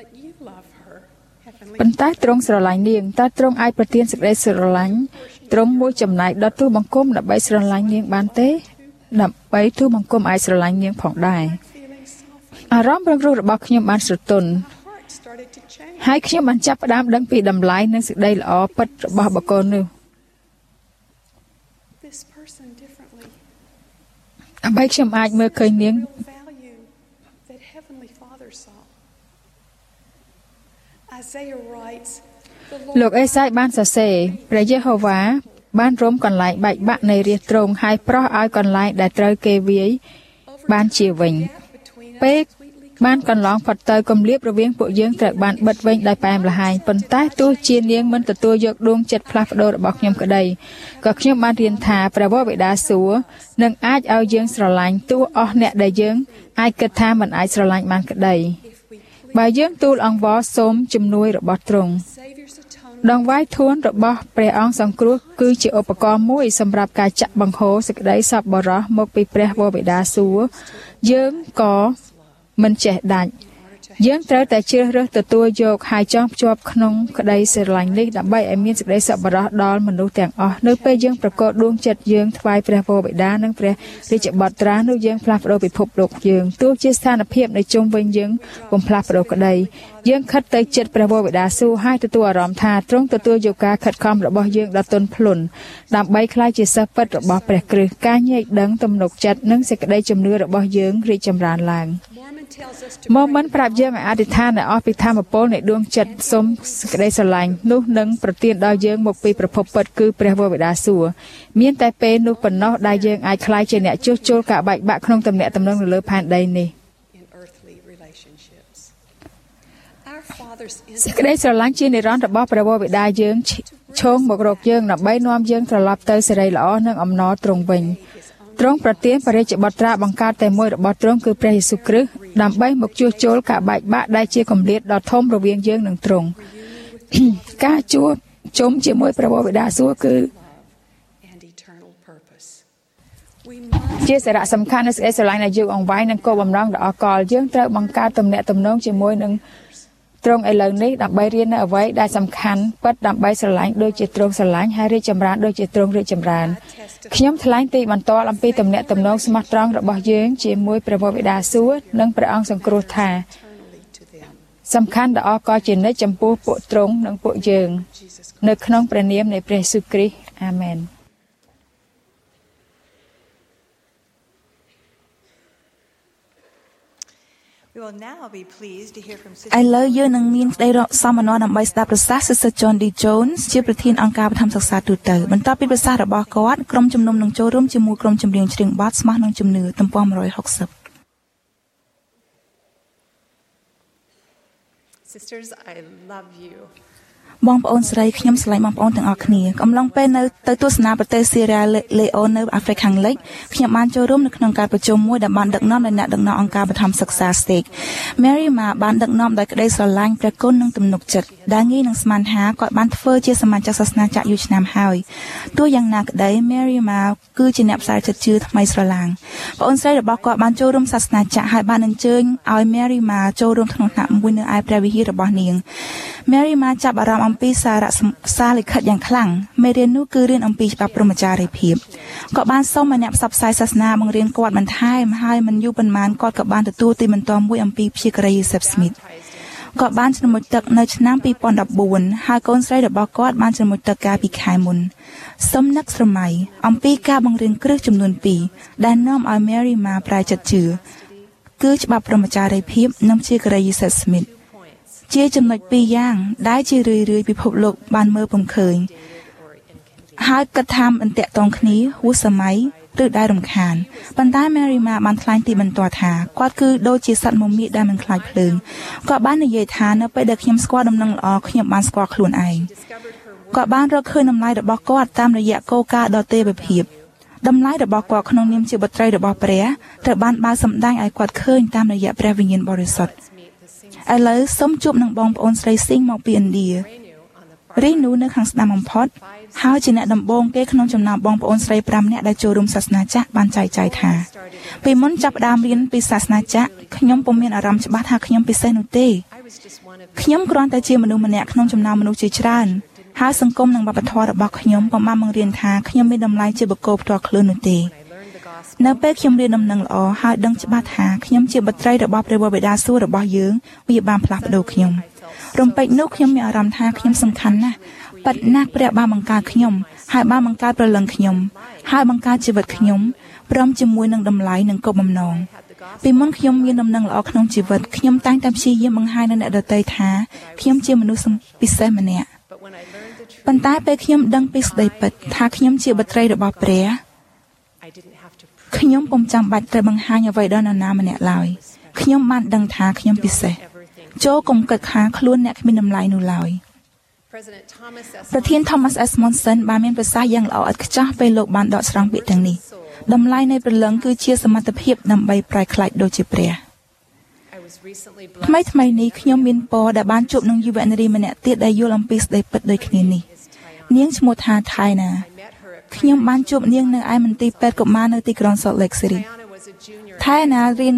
ប៉ុន្តែទ្រង់ស្រឡាញ់នាងតើទ្រង់អាចប្រទានសេចក្តីស្រឡាញ់ទ្រង់មួយចំណែកដល់ទូលបង្គំដើម្បីស្រឡាញ់នាងបានទេដើម្បីទូលបង្គំអាចស្រឡាញ់នាងផងដែរអារម្មណ៍រឹងរូសរបស់ខ្ញុំបានស្រទន់ហើយខ្ញុំបានចាប់ផ្ដើមដឹងពីតម្លៃនិងសេចក្តីល្អពិតរបស់បុគ្គលនោះដើម្បីខ្ញុំអាចមើលឃើញនាងលោកអេសាយបានសរសេរព្រះយេហូវ៉ាបានរំកន្លែងបែកបាក់នៃរាជទ្រង់ហើយប្រោះឲ្យកន្លែងដែលត្រូវគេវាយបានជាវិញពេលបានកន្លងផុតទៅគម្លាតរវាងពួកយើងត្រូវបានបិទវិញដោយផ្អែមល្ហែងប៉ុន្តែទោះជានាងមិនទទួលយកដួងចិត្តផ្លាស់ប្ដូររបស់ខ្ញុំក្តីក៏ខ្ញុំបានរៀនថាព្រះវរបិតាសួគ៌នឹងអាចឲ្យយើងស្រឡាញ់ទោះអស់អ្នកដែលយើងអាចគិតថាមិនអាចស្រឡាញ់បានក្តីបើយើងទូលអង្វរសូមជំនួយរបស់ទ្រង់ដង្វាយធួនរបស់ព្រះអង្គសង្គ្រោះគឺជាឧបករណ៍មួយសម្រាប់ការចាក់បង្ហូរសេចក្តីសប្បុរសមកពីព្រះវរបិតាសួគ៌យើងក៏មិនចេះដាច់យើងត្រូវតែជ្រើសរើសទទួលយកហើយចងភ្ជាប់ក្នុងក្តីស្រឡាញ់នេះដើម្បីឲ្យមានសេចក្តីសប្បុរសដល់មនុស្សទាំងអស់នៅពេលយើងប្រកបដួងចិត្តយើងថ្វាយព្រះវរបិតានិងព្រះរាជបុត្រានោះយើងផ្លាស់ប្ដូរពិភពលោកយើងទោះជាស្ថានភាពនៅជុំវិញយើងបំផ្លាស់ប្ដូរក្តីយើងខិតទៅចិត្តព្រះវរបិតាសួរហើយទទួលអារម្មណ៍ថាទ្រង់ទទួលយកការខិតខំរបស់យើងដ៏ទន់ភ្លន់ដើម្បីក្លាយជាសិស្សពិតរបស់ព្រះគ្រីស្ទការញែកដឹងទំនុកចិត្តនិងសេចក្តីជំនឿរបស់យើងរីកចម្រើនឡើងមកមិនប្រាប់យើងឲ្យអធិដ្ឋានអស់ពីធម៌ពលនៃដួងចិត្តសូមសេចក្តីស្រឡាញ់នោះនឹងប្រទានដល់យើងមកពីប្រភពពិតគឺព្រះវរបិតាសួរមានតែពេលនោះប៉ុណ្ណោះដែលយើងអាចក្លាយជាអ្នកជួសជុលការបែកបាក់ក្នុងទំនាក់ទំនងនៅលើផែនដីនេះសេចក្តីស្រឡាញ់ជានិរន្តរ៍របស់ព្រះវរបិតាយើងឈោងមករកយើងដើម្បីនាំយើងត្រឡប់ទៅសេរីល្អនិងអំណរទ្រង់វិញទ្រង់ប្រទានព្រះរាជបុត្រាបង្កើតតែមួយរបស់ទ្រង់គឺព្រះយេស៊ូវគ្រីស្ទដើម្បីមកជួសជុលការបែកបាក់ដែលជាគម្លាតដ៏ធំរវាងយើងនិងទ្រង់ការជួបជុំជាមួយព្រះវរបិតាសួរគឺជាសារៈសំខាន់នៃសេចក្តីស្រឡាញ់នៃយុគអង្វែងនិងគោលបំណងដ៏អស្ចារ្យយើងត្រូវបង្កើតទំនាក់ទំនងជាមួយនឹងទ្រង់ឥឡូវនេះដើម្បីរៀននៅអ្វីដែលសំខាន់ពិតដើម្បីស្រឡាញ់ដូចជាទ្រង់ស្រឡាញ់ហើយរីកចម្រើនដូចជាទ្រង់រីកចម្រើនខ្ញុំថ្លែងទីបន្ទាល់អំពីទំនាក់ទំនងស្មោះត្រង់របស់យើងជាមួយព្រះវរបិតាសួរនិងព្រះអង្គសង្គ្រោះថាសំខាន់ដ៏អស្ចារ្យជានិច្ចចំពោះពួកទ្រង់និងពួកយើងនៅក្នុងព្រះនាមនៃព្រះយេស៊ូវគ្រីស្ទអាមែនឥឡូវយើងនឹងមានក្តីសមណដើម្បីស្ដាប់ប្រសាសន៍ Sister John D. Jones ជាប្រធានអង្គការបឋមសិក្សាទូទៅបន្ទាប់ពីប្រសាសន៍របស់គាត់ក្រុមជំនុំនឹងចូលរួមជាមួយក្រុមចម្រៀងច្រៀងបទស្មោះនឹងជំនឿទំព័រone sixty បងប្អូនស្រីខ្ញុំស្រឡាញ់បងប្អូនទាំងអស់គ្នាកំឡុងពេលនៅទៅទស្សនាប្រទេសស៊ីរ៉ាឡេអូននៅអាហ្វ្រិកខាងលិចខ្ញុំបានចូលរួមនៅក្នុងការប្រជុំមួយដែលបានដឹកនាំដោយអ្នកដឹកនាំអង្គការបឋមសិក្សា Stake Mary Ma បានដឹកនាំដោយក្តីស្រឡាញ់ព្រះគុណនិងទំនុកចិត្តដែលងាយនឹងស្មានថាគាត់បានធ្វើជាសមាជិកសាសនាចាក់យូរឆ្នាំហើយទោះយ៉ាងណាក្តី Mary Ma គឺជាអ្នកផ្សាយចិត្តជឿថ្មីស្រឡាងបងអូនស្រីរបស់គាត់បានចូលរួមសាសនាចាក់ហើយបានអញ្ជើញឲ្យ Mary Ma ចូលរួមក្នុងថ្នាក់មួយនៅឯព្រះវិហាររបស់នាង Mary Ma ចាប់អារម្មណ៍អំពីសារៈសារលិខិតយ៉ាងខ្លាំងមេរៀននោះគឺរៀនអំពីច្បាប់ព្រហ្មចារីភាពក៏បានសូមឲ្យអ្នកផ្សព្វផ្សាយសាសនាបង្រៀនគាត់បន្ថែមហើយមិនយូរប៉ុន្មានគាត់ក៏បានទទួលទីបន្ទាល់មួយអំពីព្យាការី Joseph Smith គាត់បានជ្រមុជទឹកនៅឆ្នាំtwo thousand fourteenហើយកូនស្រីរបស់គាត់បានជ្រមុជទឹកកាលពីខែមុនសំណឹកស្រមៃអំពីការបង្រៀនគ្រឹះចំនួនtwoដែលនាំឲ្យ Mary Ma ប្រែចិត្តជឿគឺច្បាប់ព្រហ្មចារីភាពនិងព្យាការី Joseph Smithជាចំណុចពីរយ៉ាងដែលជារឿយៗពិភពលោកបានមើលពុំឃើញហើយគិតថាមិនតាក់ទងគ្នាហួសសម័យឬដែលរំខានប៉ុន្តែ Mary Ma បានថ្លែងទីបន្ទាល់ថាគាត់គឺដូចជាសត្វមមាដែលមិនខ្លាចភ្លើងគាត់បាននិយាយថានៅពេលដែលខ្ញុំស្គាល់ដំណឹងល្អខ្ញុំបានស្គាល់ខ្លួនឯងគាត់បានរកឃើញតម្លៃរបស់គាត់តាមរយៈគោលការណ៍ដ៏ទេវភាពតម្លៃរបស់គាត់ក្នុងនាមជាបុត្រីរបស់ព្រះត្រូវបានបើសម្ដែងឲ្យគាត់ឃើញតាមរយៈព្រះវិញ្ញាណបរិសុទ្ធឥឡូវសូមជួបនឹងបងប្អូនស្រីស៊ីងមកពីឥណ្ឌារីនូនៅខាងស្ដាំបំផុតហើយជាអ្នកដំបូងគេក្នុងចំណោមបងប្អូនស្រីfiveនាក់ដែលចូលរួមសាសនាចាក់បានចែកចាយថាពីមុនចាប់ផ្ដើមរៀនពីសាសនាចាក់ខ្ញុំពុំមានអារម្មណ៍ច្បាស់ថាខ្ញុំពិសេសនោះទេខ្ញុំគ្រាន់តែជាមនុស្សម្នាក់ក្នុងចំណោមមនុស្សជាច្រើនហើយសង្គមនិងវប្បធម៌របស់ខ្ញុំពុំបានបង្រៀនថាខ្ញុំមានតម្លៃជាបុគ្គលផ្ទាល់ខ្លួននោះទេនៅពេលខ្ញុំរៀនដំណឹងល្អហើយដឹងច្បាស់ថាខ្ញុំជាបុត្រីរបស់ព្រះវរបិតាសួររបស់យើងវាបានផ្លាស់ប្ដូរខ្ញុំរំពេចនោះខ្ញុំមានអារម្មណ៍ថាខ្ញុំសំខាន់ណាស់ប៉ិតណាស់ព្រះបានបង្កើតខ្ញុំហើយបានបង្កើតព្រលឹងខ្ញុំហើយបង្កើតជីវិតខ្ញុំព្រមជាមួយនឹងតម្លៃនិងគោលបំណងពីមុនខ្ញុំមានដំណឹងល្អក្នុងជីវិតខ្ញុំតែងតែព្យាយាមបង្ហាញដល់អ្នកដទៃថាខ្ញុំជាមនុស្សពិសេសម្នាក់ប៉ុន្តែពេលខ្ញុំដឹងពីសេចក្តីពិតថាខ្ញុំជាបុត្រីរបស់ព្រះខ្ញុំពុំចាំបាច់ត្រូវបង្ហាញអ្វីដល់នរណាម្នាក់ឡើយខ្ញុំបានដឹងថាខ្ញុំពិសេសចូលកុំគិតថាខ្លួនអ្នកគ្មានតម្លៃនោះឡើយប្រធាន Thomas S. Monson បានមានប្រសាសន៍យ៉ាងល្អឥតខ្ចោះពេលលោកបានដកស្រង់ពាក្យទាំងនេះតម្លៃនៃព្រលឹងគឺជាសមត្ថភាពដើម្បីប្រែក្លាយដូចជាព្រះថ្មីថ្មីនេះខ្ញុំមានពរដែលបានជួបនឹងយុវនារីម្នាក់ទៀតដែលយល់អំពីស្ដីពិតដូចគ្នានេះនាងឈ្មោះថាថៃណាខ្ញុំបានជួបនាងនៅឯមន្ទីរពេទ្យកុមារនៅទីក្រុង Salt Lake City ថៃណារៀននៅ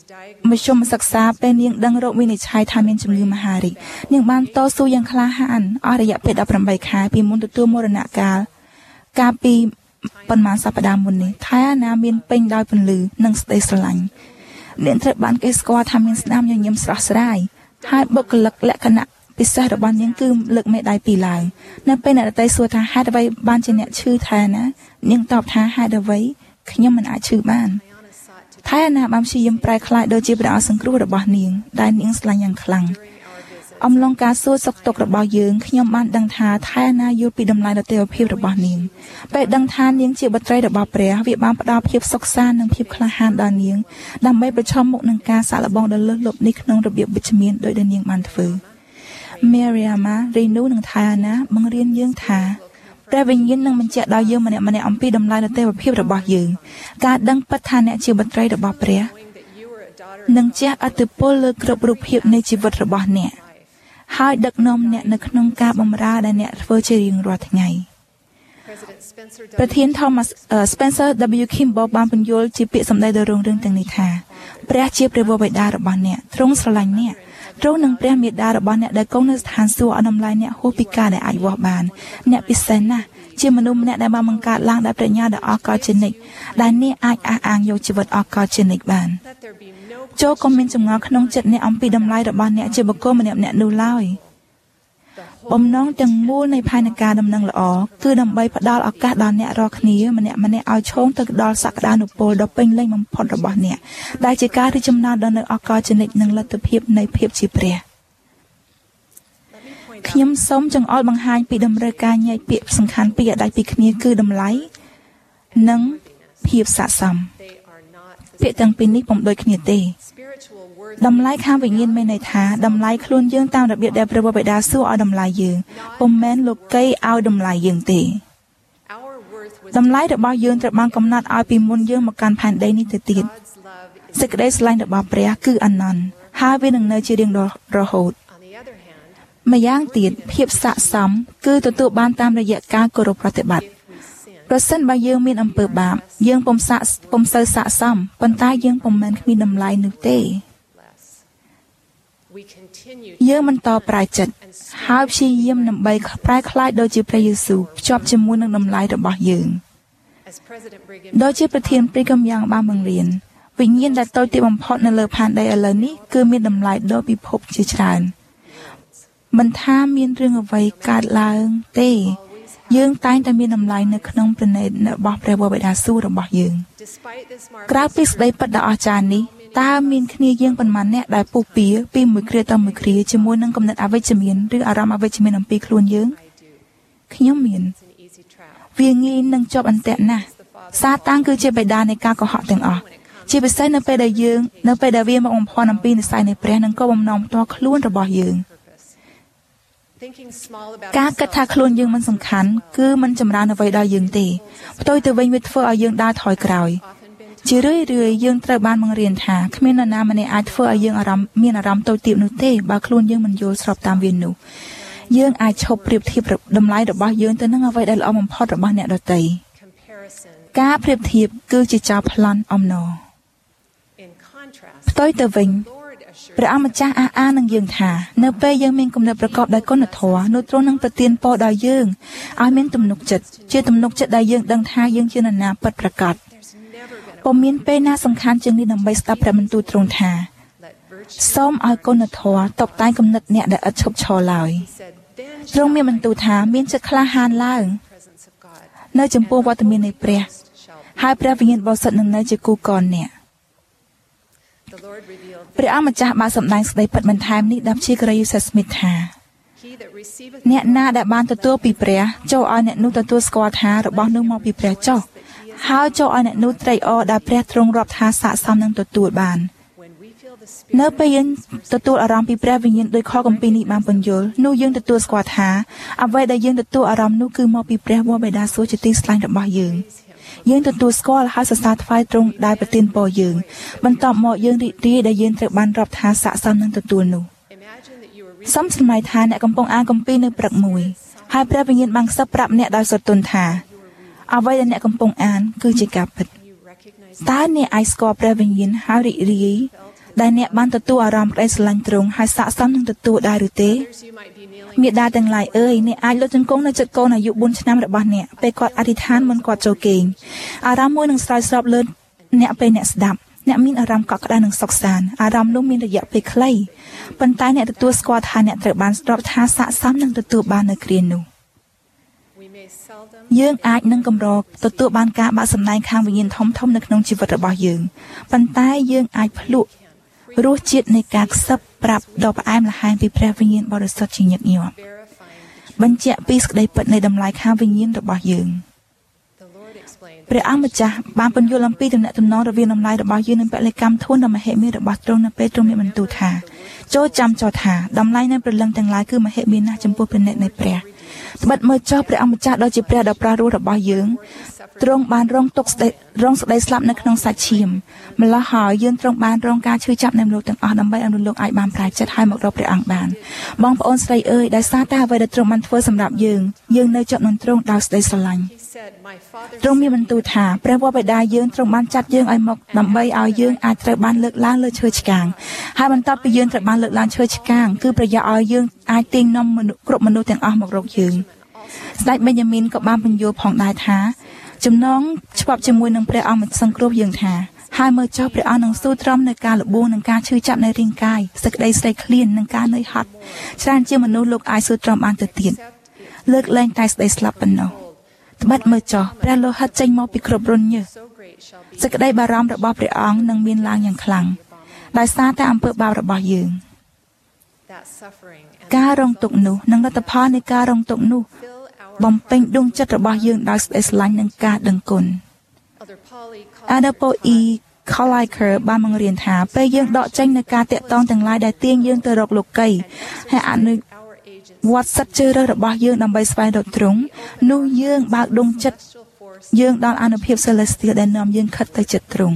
មធ្យមសិក្សាពេលនាងដឹងរោគវិនិច្ឆ័យថាមានជំងឺមហារីកនាងបានតស៊ូយ៉ាងក្លាហានអស់រយៈពេលដប់ប្រាំបីខែពីមុនទទួលមរណកាលកាលពីប៉ុន្មានសប្តាហ៍មុននេះថៃអាណាមានពេញដោយពន្លឺនិងស្ដីស្រឡាញ់នាងត្រូវបានគេស្គាល់ថាមានស្នាមញញឹមស្រស់ស្រាយហើយបុគ្គលិកលក្ខណៈពិសេសរបស់នាងគឺលើកមេដៃពីរឡើងនៅពេលអ្នកដទៃសួរថាហេតុអ្វីបានជាអ្នកឈឺថៃអាណានាងតបថាហេតុអ្វីខ្ញុំមិនអាចឈឺបានថៃអាណាបានព្យាយាមប្រែក្លាយដូចជាព្រះអសង្គ្រោះរបស់នាងដែលនាងស្រឡាញ់យ៉ាងខ្លាំងអំឡុងការសួរសុខទុក្ខរបស់យើងខ្ញុំបានដឹងថាថៃអាណាយល់ពីតម្លៃដ៏ទេវភាពរបស់នាងពេលដឹងថានាងជាបុត្រីរបស់ព្រះវាបានផ្ដល់ភាពសុខសាន្តនិងភាពក្លាហានដល់នាងដើម្បីប្រឈមមុខនឹងការសាកល្បងដ៏លើសលប់នេះក្នុងរបៀបវិជ្ជមានដោយដែលនាងបានធ្វើ Mariama Renu និងថៃអាណាបង្រៀនយើងថាព្រះវិញ្ញាណនឹងបញ្ជាក់ដល់យើងម្នាក់ម្នាក់អំពីតម្លៃនៃទេវភាពរបស់យើងការដឹងពិតថាអ្នកជាបុត្រីរបស់ព្រះនឹងជះឥទ្ធិពលលើគ្រប់រូបភាពនៃជីវិតរបស់អ្នកហើយដឹកនាំអ្នកនៅក្នុងការបម្រើដែលអ្នកធ្វើជារៀងរាល់ថ្ងៃប្រធាន Thomas uh, Spencer W Kimball បានពន្យល់ជាពាក្យសម្ដីដ៏រុងរឿងទាំងនេះថាព្រះជាព្រះវរបិតារបស់អ្នកទ្រង់ស្រឡាញ់អ្នកទ្រង់នឹងព្រះមេដារបស់អ្នកដែលគង់នៅស្ថានសួគ៌អតម្លៃអ្នកហួសពីការដែលអាចវាស់បានអ្នកពិសេសណាស់ជាមនុស្សម្នាក់ដែលបានបង្កើតឡើងដោយប្រាជ្ញាដ៏អស្ចារ្យជានិច្ចដែលអ្នកអាចអះអាងយកជីវិតអស្ចារ្យជានិច្ចបានចូលកុំមានចម្ងល់ក្នុងចិត្តអ្នកអំពីតម្លៃរបស់អ្នកជាបុគ្គលម្នាក់ម្នាក់នោះឡើយបំណងទាំងមូលនៃផែនការដំណឹងល្អគឺដើម្បីផ្ដល់ឱកាសដល់អ្នករាល់គ្នាម្នាក់ម្នាក់ឲ្យឈោងទៅដល់សក្តានុពលដ៏ពេញលេញបំផុតរបស់អ្នកដែលជាការរីកចម្រើនដល់នៅអស្ចារ្យជានិច្ចនិងលទ្ធភាពនៃភាពជាព្រះខ្ញុំសូមចង្អុលបង្ហាញពីតម្រូវការញែកពាក្យសំខាន់ពីរដែលពីគ្នាគឺតម្លៃនិងភាពស័ក្តិសមពាក្យទាំងពីរនេះពុំដូចគ្នាទេតម្លៃខាងវិញ្ញាណមានន័យថាតម្លៃខ្លួនយើងតាមរបៀបដែលព្រះបិតាសួរឲ្យតម្លៃយើងពុំមែនលោកីឲ្យតម្លៃយើងទេតម្លៃរបស់យើងត្រូវបានកំណត់ឲ្យពីមុនយើងមកកាន់ផែនដីនេះទៅទៀតសេចក្តីស្រឡាញ់របស់ព្រះគឺអនន្តហើយវានឹងនៅជារៀងរហូតម្យ៉ាងទៀតភាពស័ក្តិសមគឺទទួលបានតាមរយៈការគោរពប្រតិបត្តិប្រសិនបើយើងមានអំពើបាបយើងពុំស័ក្តិពុំសូវស័ក្តិសមប៉ុន្តែយើងពុំមែនគ្មានតម្លៃនោះទេយើងបន្តប្រាជ្ញចិត្តហើយព្យាយាមដើម្បីប្រែក្លាយដូចជាព្រះយេស៊ូវភ្ជាប់ជាមួយនឹងតម្លៃរបស់យើងដូចជាប្រធានព្រីកំយ៉ាងបានបង្រៀនវិញ្ញាណដែលតូចទីបំផុតនៅលើផែនដីឥឡូវនេះគឺមានតម្លៃដ៏ពិភពជាច្រើនមិនថាមានរឿងអ្វីកើតឡើងទេយើងតែងតែមានតម្លៃនៅក្នុងព្រះនេតរបស់ព្រះវរបិតាសួគ៌របស់យើងក្រៅពីស្ដីពិតដ៏អស្ចារ្យនេះតើមានគ្នាយើងប៉ុន្មានអ្នកដែលពុះពៀពីមួយគ្រាទៅមួយគ្រាជាមួយនឹងគំនិតអវិជ្ជមានឬអារម្មណ៍អវិជ្ជមានអំពីខ្លួនយើងខ្ញុំមានវាងាយនឹងជាប់អន្ទាក់ណាស់សាតាំងគឺជាបិតានៃការកុហកទាំងអស់ជាពិសេសនៅពេលដែលយើងនៅពេលដែលវាមកបំភាន់អំពីនិស្ស័យនៃព្រះនិងក៏បំណងផ្ទាល់ខ្លួនរបស់យើងការគិតថាខ្លួនយើងមិនសំខាន់គឺមិនចម្រើនអ្វីដល់យើងទេផ្ទុយទៅវិញវាធ្វើឲ្យយើងដើរថយក្រោយជារឿយរឿយយើងត្រូវបានបង្រៀនថាគ្មាននរណាម្នាក់អាចធ្វើឲ្យយើងអារម្មណ៍មានអារម្មណ៍តូចទាបនោះទេបើខ្លួនយើងមិនយល់ស្របតាមវានោះយើងអាចឈប់ប្រៀបធៀបតម្លៃរបស់យើងទៅនឹងអ្វីដែលល្អបំផុតរបស់អ្នកដទៃការប្រៀបធៀបគឺជាចោរប្លន់អំណរផ្ទុយទៅវិញព្រះអម្ចាស់អះអាងនឹងយើងថានៅពេលយើងមានគំនិតប្រកបដោយគុណធម៌នោះទ្រង់នឹងប្រទានពរដល់យើងឲ្យមានទំនុកចិត្តជាទំនុកចិត្តដែលយើងដឹងថាយើងជានរណាពិតប្រាកដពុំមានពេលណាសំខាន់ជាងនេះដើម្បីស្ដាប់ព្រះបន្ទូលទ្រង់ថាសូមឲ្យគុណធម៌តបតែងគំនិតអ្នកដែលឥតឈប់ឈរឡើយទ្រង់មានបន្ទូលថាមានចិត្តក្លាហានឡើងនៅចំពោះវត្តមាននៃព្រះហើយព្រះវិញ្ញាណបរិសុទ្ធនឹងនៅជាគូកនអ្នកព្រះអម្ចាស់បានសម្ដែងសេចក្តីពិតបន្ថែមនេះដល់ជាករីយូសេស្មីតថាអ្នកណាដែលបានទទួលពីព្រះចូលឲ្យអ្នកនោះទទួលស្គាល់ថារបស់នោះមកពីព្រះចុះហើយចូលឲ្យអ្នកនោះត្រេកអរដែលព្រះទ្រង់រាប់ថាស័ក្តិសមនឹងទទួលបាននៅពេលយើងទទួលអារម្មណ៍ពីព្រះវិញ្ញាណដោយខគម្ពីរនេះបានពន្យល់នោះយើងទទួលស្គាល់ថាអ្វីដែលយើងទទួលអារម្មណ៍នោះគឺមកពីព្រះវរបិតាសួគ៌ជាទីស្រឡាញ់របស់យើងយើងទទួលស្គាល់ហើយសរសើរថ្វាយទ្រង់ដែលប្រទានពរយើងបន្ទាប់មកយើងរីករាយដែលយើងត្រូវបានរាប់ថាស័ក្តិសមនឹងទទួលនោះសំស្ម័យថាអ្នកកំពុងអានគម្ពីរនៅព្រឹកមួយហើយព្រះវិញ្ញាណបានខ្សឹបប្រាប់អ្នកដោយស្រទន់ថាអ្វីដែលអ្នកកំពុងអានគឺជាការពិតតើអ្នកអាចស្គាល់ព្រះវិញ្ញាណហើយរីករាយដែលអ្នកបានទទួលអារម្មណ៍ក្តីស្រឡាញ់ទ្រង់ហើយស័ក្តិសមនឹងទទួលដែរឬទេមេដាទាំងឡាយអើយអ្នកអាចលុតជង្គង់នៅជិតកូនអាយុបួនឆ្នាំរបស់អ្នកពេលគាត់អធិដ្ឋានមុនគាត់ចូលគេងអារម្មណ៍មួយនឹងស្រោចស្រពលើអ្នកពេលអ្នកស្ដាប់អ្នកមានអារម្មណ៍កក់ក្ដៅនិងសុខសាន្តអារម្មណ៍នោះមានរយៈពេលខ្លីប៉ុន្តែអ្នកទទួលស្គាល់ថាអ្នកត្រូវបានស្របថាស័ក្តិសមនឹងទទួលបាននៅគ្រានោះយើងអាចនឹងកម្រទទួលបានការបាក់សម្ដែងខាងវិញ្ញាណធំធំនៅក្នុងជីវិតរបស់យើងប៉ុន្តែយើងអាចភ្លក់រសជាតិនៃការខ្សឹបប្រាប់ដ៏ផ្អែមល្ហែមពីព្រះវិញ្ញាណបរិសុទ្ធជាញឹកញាប់បញ្ជាក់ពីសេចក្តីពិតនៃតម្លៃខាងវិញ្ញាណរបស់យើងព្រះអង្គម្ចាស់បានពន្យល់អំពីទំនាក់ទំនងរវាងតម្លៃរបស់យើងនិងពលិកម្មធនដ៏មហិមារបស់ទ្រង់នៅពេលទ្រង់មានបន្ទូលថាចូលចាំចោះថាតម្លៃនៃព្រលឹងទាំងឡាយគឺមហិមាណាស់ចំពោះព្រះនេតនៃព្រះត្បិតមើលចុះព្រះអង្គម្ចាស់ដ៏ជាព្រះដ៏ប្រារោះរបស់យើងទ្រង់បានរងទុក្ខរងសេចក្តីស្លាប់នៅក្នុងសាច់ឈាមម្ល៉េះហើយយើងទ្រង់បានរងការឈឺចាប់នៃមនុស្សទាំងអស់ដើម្បីឲ្យមនុស្សលោកអាចបានប្រែចិត្តឲ្យមករកព្រះអង្គបានបងប្អូនស្រីអើយដោយសារតែអ្វីដែលទ្រង់បានធ្វើសម្រាប់យើងយើងនៅជាប់នឹងទ្រង់ដោយសេចក្តីស្រឡាញ់ទ្រង់មានបន្ទូលថាព្រះវរបិតាយើងទ្រង់បានចាត់យើងឲ្យមកដើម្បីឲ្យយើងអាចត្រូវបានលើកឡើងលើឈើឆ្កាងហើយបន្ទាប់ពីយើងត្រូវបានលើកឡើងឈើឆ្កាងគឺប្រយោជន៍ឲ្យយើងអាចទាញនាំមនុស្សគ្រប់មនុស្សទាំងអស់មករកយើងស្ដេចបេញយ៉ាមីនក៏បានបញ្យល់ផងដែរថាចំណងច្បាប់ជាមួយនឹងព្រះអង្គសង្គ្រោះយើងថាហើយមើលចុះព្រះអង្គនឹងស៊ូទ្រាំនៅការលបួងនិងការឈឺចាប់នៅរាងកាយសេចក្តីស្រេកឃ្លាននិងការនឿយហត់ច្រើនជាមនុស្សលោកអាចស៊ូទ្រាំបានទៅទៀតលើកលែងតែសេចក្តីស្លាប់ប៉ុណ្ណោះត្បិតមើលចុះព្រះលោហិតចេញមកពីគ្រប់រន្ធញើសសេចក្តីបារម្ភរបស់ព្រះអង្គនឹងមានឡើងយ៉ាងខ្លាំងដោយសារតែអំពើបាបរបស់យើងការរងទុក្ខនោះនិងលទ្ធផលនៃការរងទុក្ខនោះបំពេញដួងចិត្តរបស់យើងដោយសេចក្តីស្រឡាញ់និងការដឹងគុណ Adapo E. Colliker បានបង្រៀនថាពេលយើងដកចេញនៅការតាក់ទងទាំងឡាយដែលទាញយើងទៅរកលោកីហើយអនុវត្តសិទ្ធិជឿរើសរបស់យើងដើម្បីស្វែងរកទ្រង់នោះយើងបើកដួងចិត្តយើងដល់អានុភាព Celestial ដែលនាំយើងខិតទៅជិតទ្រង់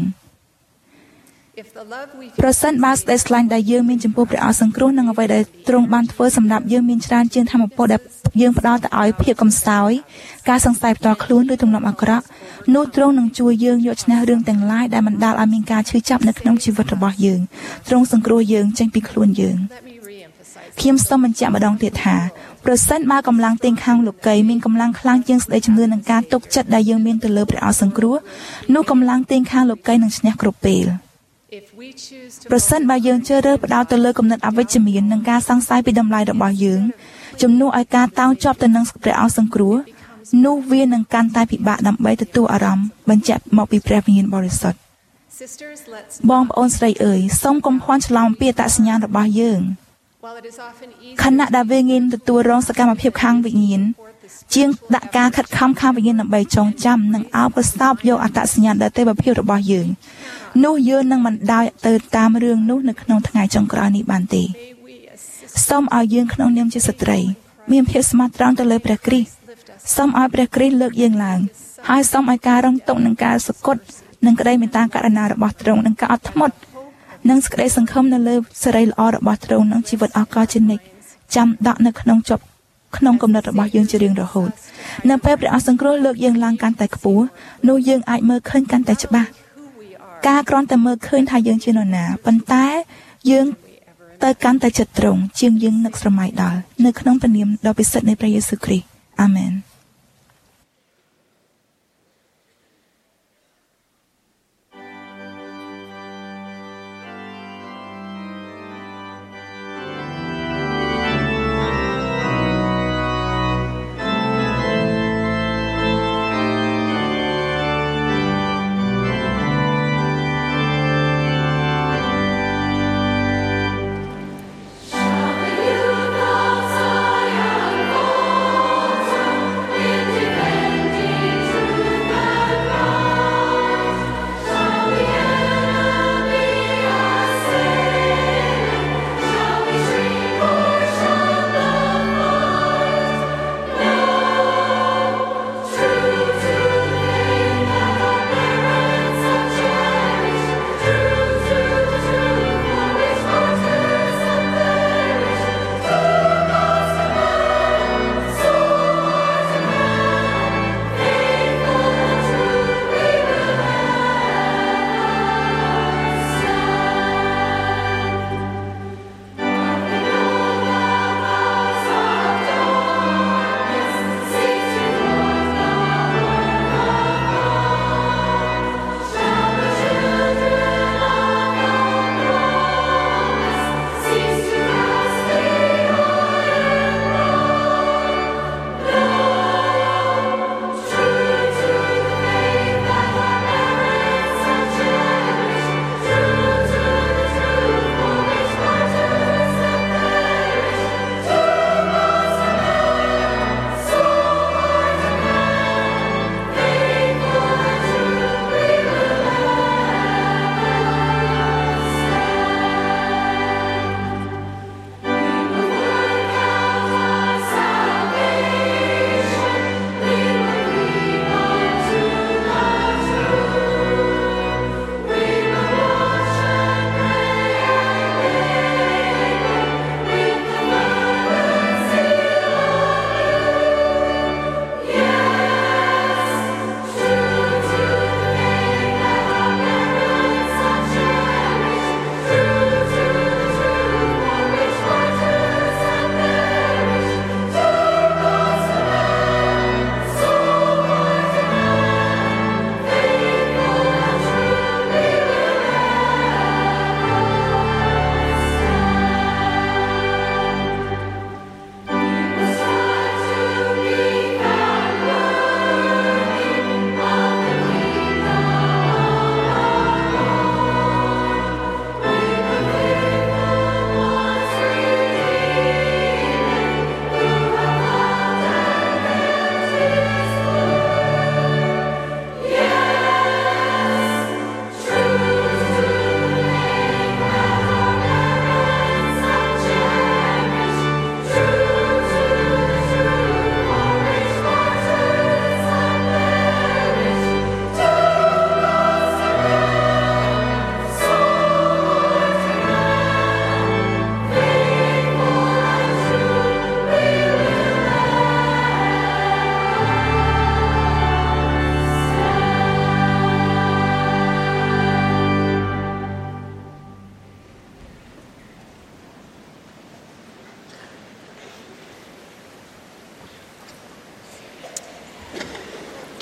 ប្រសិនបើសេចក្តីស្រឡាញ់ដែលយើងមានចំពោះព្រះអង្គសង្គ្រោះនិងអ្វីដែលទ្រង់បានធ្វើសម្រាប់យើងមានច្រើនជាងធម្មពលដែលយើងផ្ដល់ទៅឲ្យភាពកំសោយការសង្ស័យផ្ទាល់ខ្លួនឬទម្លាប់អាក្រក់នោះទ្រង់នឹងជួយយើងយកឈ្នះរឿងទាំងឡាយដែលបណ្ដាលឲ្យមានការឈឺចាប់នៅក្នុងជីវិតរបស់យើងទ្រង់សង្គ្រោះយើងចេញពីខ្លួនយើងខ្ញុំសូមបញ្ជាក់ម្ដងទៀតថាប្រសិនបើកម្លាំងទាញខាងលោកីមានកម្លាំងខ្លាំងជាងសេចក្តីជំនឿនិងការទុកចិត្តដែលយើងមានទៅលើព្រះអង្គសង្គ្រោះនោះកម្លាំងទាញខាងលោកីនឹងឈ្នះគ្រប់ពេលប្រសិនបើយើងជ្រើសរើសផ្ដោតទៅលើគំនិតអវិជ្ជមាននិងការសង្ស័យពីតម្លៃរបស់យើងជំនួសឲ្យការតោងជាប់ទៅនឹងព្រះអង្គសង្គ្រោះនោះវានឹងកាន់តែពិបាកដើម្បីទទួលអារម្មណ៍បញ្ជាក់មកពីព្រះវិញ្ញាណបរិសុទ្ធបងប្អូនស្រីអើយសូមកុំភ័ន្តច្រឡំពីអត្តសញ្ញាណរបស់យើងខណៈដែលវាងាយទទួលរងសកម្មភាពខាងវិញ្ញាណជាងដាក់ការខិតខំខាងវិញ្ញាណដើម្បីចងចាំនិងអោបកសោបយកអត្តសញ្ញាណដ៏ទេវភាពរបស់យើងនោះយើងនឹងមិនដើរទៅតាមរឿងនោះនៅក្នុងថ្ងៃចុងក្រោយនេះបានទេសូមឲ្យយើងក្នុងនាមជាស្ត្រីមានភាពស្មោះត្រង់ទៅលើព្រះគ្រីស្ទសូមឲ្យព្រះគ្រីស្ទលើកយើងឡើងហើយសូមឲ្យការរងទុក្ខនិងការសគត់និងក្តីមេត្តាករុណារបស់ទ្រង់និងការអត់ធ្មត់និងសេចក្តីសង្ឃឹមនៅលើសេរីល្អរបស់ទ្រង់និងជីវិតអកលជានិច្ចចាំដកនៅក្នុងជប់ក្នុងគំនិតរបស់យើងជារៀងរហូតនៅពេលព្រះអង្គសង្គ្រោះលើកយើងឡើងកាន់តែខ្ពស់នោះយើងអាចមើលឃើញកាន់តែច្បាស់ការគ្រាន់តែមើលឃើញថាយើងជានរណាប៉ុន្តែយើងទៅកាន់តែចិត្តត្រង់ជាងយើងនឹកស្រមៃដល់នៅក្នុងព្រះនាមដ៏ពិសិដ្ឋនៃព្រះយេស៊ូវគ្រីស្ទអាមែន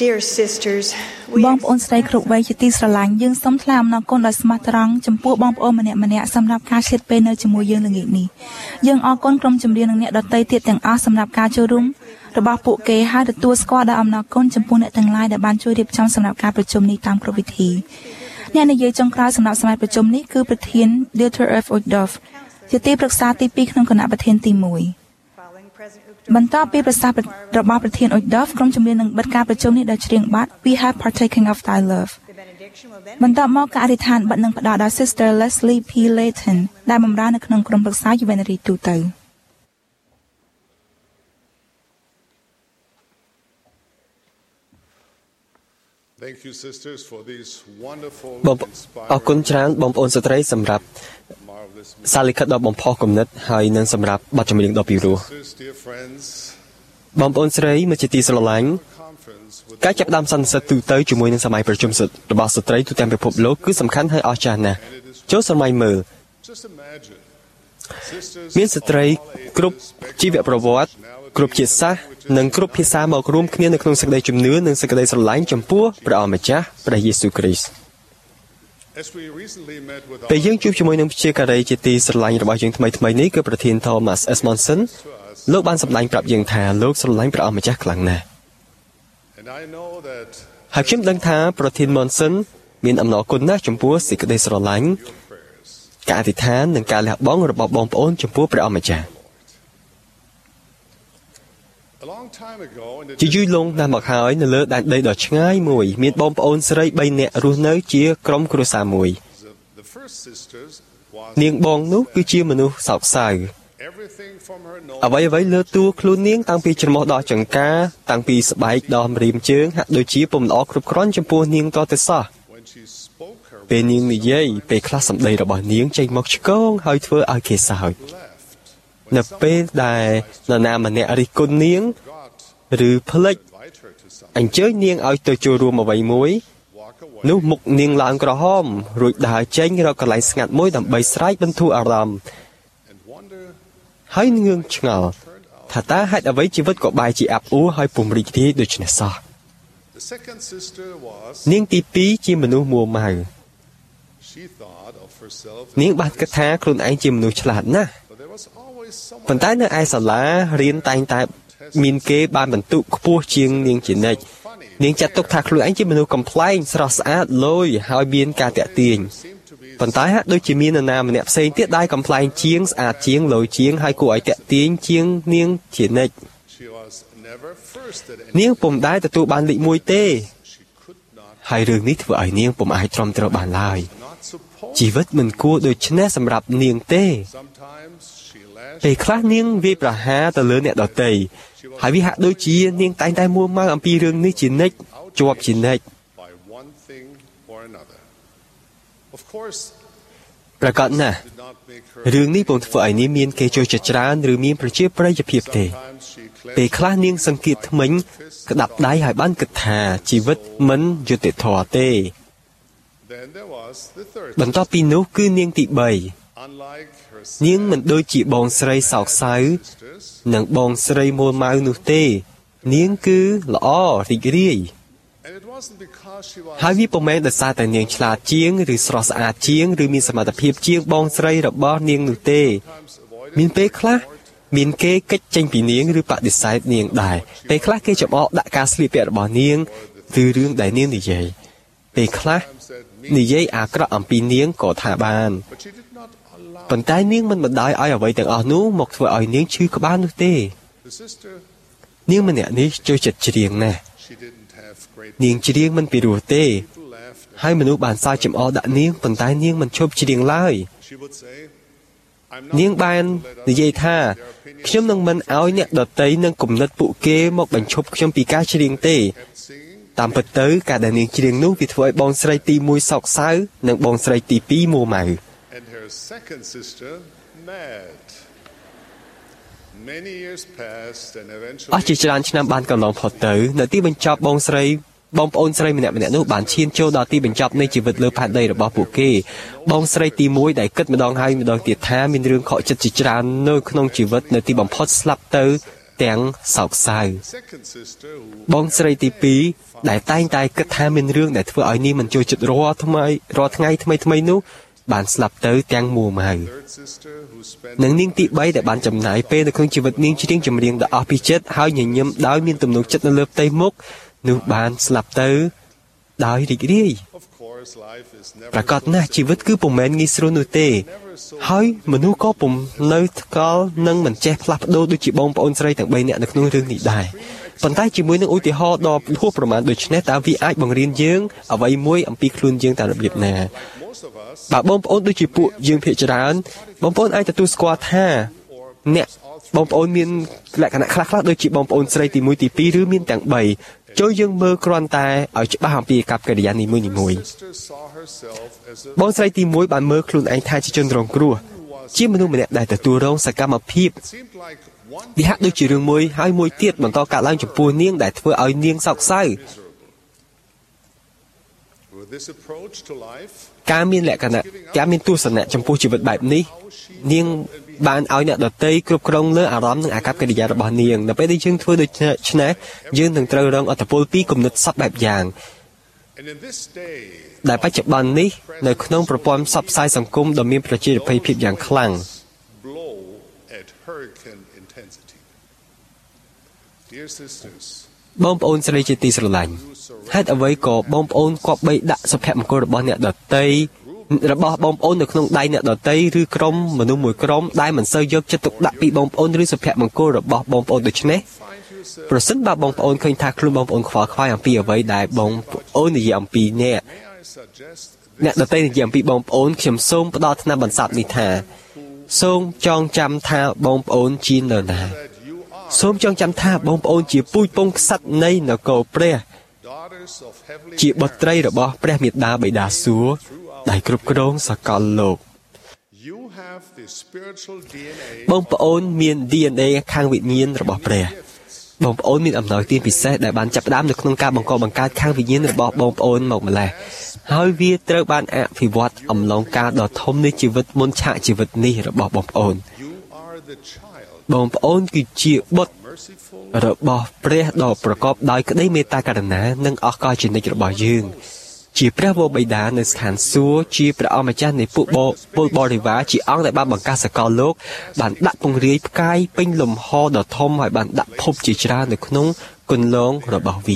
Dear sisters, បងប្អូនស្រីគ្រប់វ័យជាទីស្រឡាញ់យើងសូមថ្លែងអំណរគុណដ៏ស្មោះត្រង់ចំពោះបងប្អូនម្នាក់ម្នាក់សម្រាប់ការឆ្លៀតពេលនៅជាមួយយើងល្ងាចនេះយើងអរគុណក្រុមចម្រៀងនិងអ្នកដទៃទៀតទាំងអស់សម្រាប់ការចូលរួមរបស់ពួកគេហើយទទួលស្គាល់ដល់អំណរគុណចំពោះអ្នកទាំងឡាយដែលបានជួយរៀបចំសម្រាប់ការប្រជុំនេះតាមគ្រប់វិធីអ្នកនិយាយចុងក្រោយសម្រាប់សមាជិកប្រជុំនេះគឺប្រធាន Dieter F. Uchtdorf ជាទីប្រឹក្សាទីពីរក្នុងគណៈប្រធានទីមួយបន្ទាប់ពីប្រសាសន៍របស់ប្រធាន Uchtdorf ក្រុមចម្រៀងនឹងបិទការប្រជុំនេះដោយច្រៀងបទ We Have Partaken of Thy Love បន្ទាប់មកការអធិដ្ឋានបិទនឹងផ្ដល់ដោយ Sister Leslie P. Layton ដែលបម្រើនៅក្នុងក្រុមប្រឹក្សាយុវនារីទូទៅបងអរគុណច្រើនបងប្អូនស្ត្រីសម្រាប់សារលិខិតដ៏បំផុសគំនិតហើយនិងសម្រាប់បទចម្រៀងដ៏ពិរោះបងប្អូនស្រីមកជាទីស្រឡាញ់ការចាប់ផ្ដើមសន្និសីទទូទៅជាមួយនឹងសម័យប្រជុំសិទ្ធិរបស់ស្ត្រីទូទាំងពិភពលោកគឺសំខាន់ហើយអស្ចារ្យណាស់ចូលសម័យមើលមានស្ត្រីគ្រប់ជីវប្រវត្តិគ្រប់ជាតិសាសន៍និងគ្រប់ភាសាមករួមគ្នានៅក្នុងសេចក្តីជំនឿនិងសេចក្តីស្រឡាញ់ចំពោះព្រះអម្ចាស់ព្រះយេស៊ូវគ្រីស្ទពេលយើងជួបជាមួយនឹងព្យាការីជាទីស្រឡាញ់របស់យើងថ្មីថ្មីនេះគឺប្រធាន Thomas S. Monson លោកបានសម្ដែងប្រាប់យើងថាលោកស្រឡាញ់ព្រះអម្ចាស់ខ្លាំងណាស់ហើយខ្ញុំដឹងថាប្រធាន Monson មានអំណរគុណណាស់ចំពោះសេចក្តីស្រឡាញ់ការអធិដ្ឋាននិងការលះបង់របស់បងប្អូនចំពោះព្រះអម្ចាស់ជាយូរលង់ណាស់មកហើយនៅលើដែនដីដ៏ឆ្ងាយមួយមានបងប្អូនស្រីបីនាក់រស់នៅជាក្រុមគ្រួសារមួយនាងបងនោះគឺជាមនុស្សសោកសៅអ្វីអ្វីលើតួខ្លួននាងតាំងពីច្រមុះដល់ចង្កាតាំងពីស្បែកដល់ម្រាមជើងហាក់ដូចជាពុំល្អគ្រប់គ្រាន់ចំពោះនាងតទៅសោះពេលនាងនិយាយពេលខ្លះសម្ដីរបស់នាងចេញមកឆ្កងហើយធ្វើឲ្យគេសើចនៅពេលដែលនរណាម្នាក់រិះគន់នាងឬផ្លេចអញ្ជើញនាងឲ្យទៅចូលរួមអ្វីមួយនោះមុខនាងឡើងក្រហមរួចដើរចេញរកកន្លែងស្ងាត់មួយដើម្បីស្រែកបន្ធូរអារម្មណ៍ហើយងឿងឆ្ងល់ថាតើហេតុអ្វីជីវិតក៏បែរជាអាប់អួរហើយពុំរីករាយដូច្នេះសោះនាងទីពីរជាមនុស្សមួម៉ៅនាងបានគិតថាខ្លួនឯងជាមនុស្សឆ្លាតណាស់ប៉ុន្តែនៅឯសាលារៀនតែងតែមានគេបានបន្ទុកខ្ពស់ជាងនាងជានិច្ចនាងចាត់ទុកថាខ្លួនឯងជាមនុស្សកំប្លែងស្រស់ស្អាតលយហើយមានការតាក់ទាញប៉ុន្តែហាក់ដូចជាមាននរណាម្នាក់ផ្សេងទៀតដែលកំប្លែងជាងស្អាតជាងលយជាងហើយគួរឲ្យតាក់ទាញជាងនាងជានិច្ចនាងពុំដែលទទួលបានលេខមួយទេហើយរឿងនេះធ្វើឲ្យនាងពុំអាចទ្រាំទ្របានឡើយជីវិតមិនគួរដូច្នេះសម្រាប់នាងទេពេលខ្លះនាងវាយប្រហារទៅលើអ្នកដទៃហើយវាហាក់ដូចជានាងតែងតែមួម៉ៅអំពីរឿងនេះជានិច្ចជាប់ជានិច្ចប្រកាសណាស់រឿងនេះពុំធ្វើឲ្យនាងមានគេចូលចិត្តច្រើនឬមានប្រជាប្រិយភាពទេពេលខ្លះនាងសង្កេតថ្មិញក្តាប់ដៃហើយបានគិតថាជីវិតមិនយុត្តិធម៌ទេបន្ទាប់ពីនោះគឺនាងទីបីនាងមិនដូចជាបងស្រីសោកសៅនិងបងស្រីមួម៉ៅនោះទេនាងគឺល្អរីករាយហើយវាពុំមែនដោយសារតែនាងឆ្លាតជាងឬស្រស់ស្អាតជាងឬមានសមត្ថភាពជាងបងស្រីរបស់នាងនោះទេមានពេលខ្លះមានគេកិច្ចចេញពីនាងឬបដិសេធនាងដែរពេលខ្លះគេចំអកដាក់ការស្លៀកពាក់របស់នាងឬរឿងដែលនាងនិយាយពេលខ្លះនិយាយអាក្រក់អំពីនាងក៏ថាបានប៉ុន្តែនាងមិនបណ្ដោយឲ្យអ្វីទាំងអស់នោះមកធ្វើឲ្យនាងឈឺក្បាលនោះទេនាងម្នាក់នេះចូលចិត្តច្រៀងណាស់នាងច្រៀងមិនពីរោះទេហើយមនុស្សបានសើចចំអកដាក់នាងប៉ុន្តែនាងមិនឈប់ច្រៀងឡើយនាងបាននិយាយថាខ្ញុំនឹងមិនឲ្យអ្នកដទៃនឹងគំនិតពួកគេមកបញ្ឈប់ខ្ញុំពីការច្រៀងទេតាមពិតទៅការដែលនាងច្រៀងនោះវាធ្វើឲ្យបងស្រីទីមួយសោកសៅនិងបងស្រីទីពីរមួម៉ៅអស់ជាច្រើនឆ្នាំបានកន្លងផុតទៅនៅទីបញ្ចប់បងស្រីបងប្អូនស្រីម្នាក់ម្នាក់នោះបានឈានចូលដល់ទីបញ្ចប់នៃជីវិតលើផែនដីរបស់ពួកគេបងស្រីទីមួយដែលគិតម្ដងហើយម្ដងទៀតថាមានរឿងខកចិត្តជាច្រើននៅក្នុងជីវិតនៅទីបំផុតស្លាប់ទៅទាំងសោកសៅបងស្រីទីពីរដែលតែងតែគិតថាមានរឿងដែលធ្វើឲ្យនាងមិនចូលចិត្តរាល់ថ្មីរាល់ថ្ងៃថ្មីថ្មីនោះបានស្លាប់ទៅទាំងមួម៉ៅនិងនាងទីបីដែលបានចំណាយពេលនៅក្នុងជីវិតនាងច្រៀងចម្រៀងដ៏អស្ពីចិត្តហើយញញឹមដោយមានទំនុកចិត្តនៅលើផ្ទៃមុខនោះបានស្លាប់ទៅដោយរីករាយប្រកាសណាស់ជីវិតគឺពុំមែនងាយស្រួលនោះទេហើយមនុស្សក៏ពុំនៅថ្កល់និងមិនចេះផ្លាស់ប្ដូរដូចជាបងប្អូនស្រីទាំងបីនាក់នៅក្នុងរឿងនេះដែរប៉ុន្តែជាមួយនឹងឧទាហរណ៍ដ៏ហួសប្រមាណដូចនេះតើវាអាចបង្រៀនយើងអ្វីមួយអំពីខ្លួនយើងតាមរបៀបណាបើបងប្អូនដូចជាពួកយើងភាគច្រើនបងប្អូនអាចទទួលស្គាល់ថាអ្នកបងប្អូនមានលក្ខណៈខ្លះៗដូចជាបងប្អូនស្រីទីមួយទីពីរឬមានទាំងបីចូលយើងមើលគ្រាន់តែឲ្យច្បាស់អំពីអាកប្បកិរិយានីមួយៗបងស្រីទីមួយបានមើលខ្លួនឯងថាជាជនរងគ្រោះជាមនុស្សម្នាក់ដែលទទួលរងសកម្មភាពវាហាក់ដូចជារឿងមួយហើយមួយទៀតបន្តកើតឡើងចំពោះនាងដែលធ្វើឲ្យនាងសោកសៅការមានលក្ខណៈការមានទស្សនៈចំពោះជីវិតបែបនេះនាងបានឲ្យអ្នកដទៃគ្រប់គ្រងលើអារម្មណ៍និងអាកប្បកិរិយារបស់នាងនៅពេលដែលយើងធ្វើដូច្នេះយើងនឹងត្រូវរងឥទ្ធិពលពីគំនិតសត្វបែបយ៉ាងដែលបច្ចុប្បន្ននេះនៅក្នុងប្រព័ន្ធផ្សព្វផ្សាយសង្គមដ៏មានប្រជាប្រិយភាពយ៉ាងខ្លាំងបងប្អូនស្រីជាទីស្រឡាញ់ហេតុអ្វីក៏បងប្អូនគប្បីដាក់សុភមង្គលរបស់អ្នកដទៃរបស់បងប្អូននៅក្នុងដៃអ្នកដទៃឬក្រុមមនុស្សមួយក្រុមដែលមិនសូវយកចិត្តទុកដាក់ពីបងប្អូនឬសុភមង្គលរបស់បងប្អូនដូច្នេះប្រសិនបើបងប្អូនឃើញថាខ្លួនបងប្អូនខ្វល់ខ្វាយអំពីអ្វីដែលបងប្អូននិយាយអំពីអ្នកអ្នកដទៃនិយាយអំពីបងប្អូនខ្ញុំសូមផ្ដល់ថ្នាំបន្សាបនេះថាសូមចងចាំថាបងប្អូនជានរណាសូមចងចាំថាបងប្អូនជាពូជពងក្សត្រនៃនគរព្រះជាបុត្រីរបស់ព្រះមាតាបិតាសួគ៌ដែលគ្រប់គ្រងសកលលោកបងប្អូនមាន ឌី អេន អេ ខាងវិញ្ញាណរបស់ព្រះបងប្អូនមានអំណោយទានពិសេសដែលបានចាប់ផ្ដើមនៅក្នុងការបង្កបង្កើតខាងវិញ្ញាណរបស់បងប្អូនមកម្លេះហើយវាត្រូវបានអភិវឌ្ឍអំឡុងការដ៏ធំនៃជីវិតមុនឆាកជីវិតនេះរបស់បងប្អូនបងប្អូនគឺជាបុត្ររបស់ព្រះដ៏ប្រកបដោយក្តីមេត្តាករុណានិងអស់កលជានិច្ចរបស់យើងជាព្រះវរបិតានៅស្ថានសួគ៌ជាព្រះអម្ចាស់នៃពួកពលបរិវារជាអង្គដែលបានបង្កើតសកលលោកបានដាក់ពង្រាយផ្កាយពេញលំហដ៏ធំហើយបានដាក់ភពជាច្រើននៅក្នុងគន្លងរបស់វា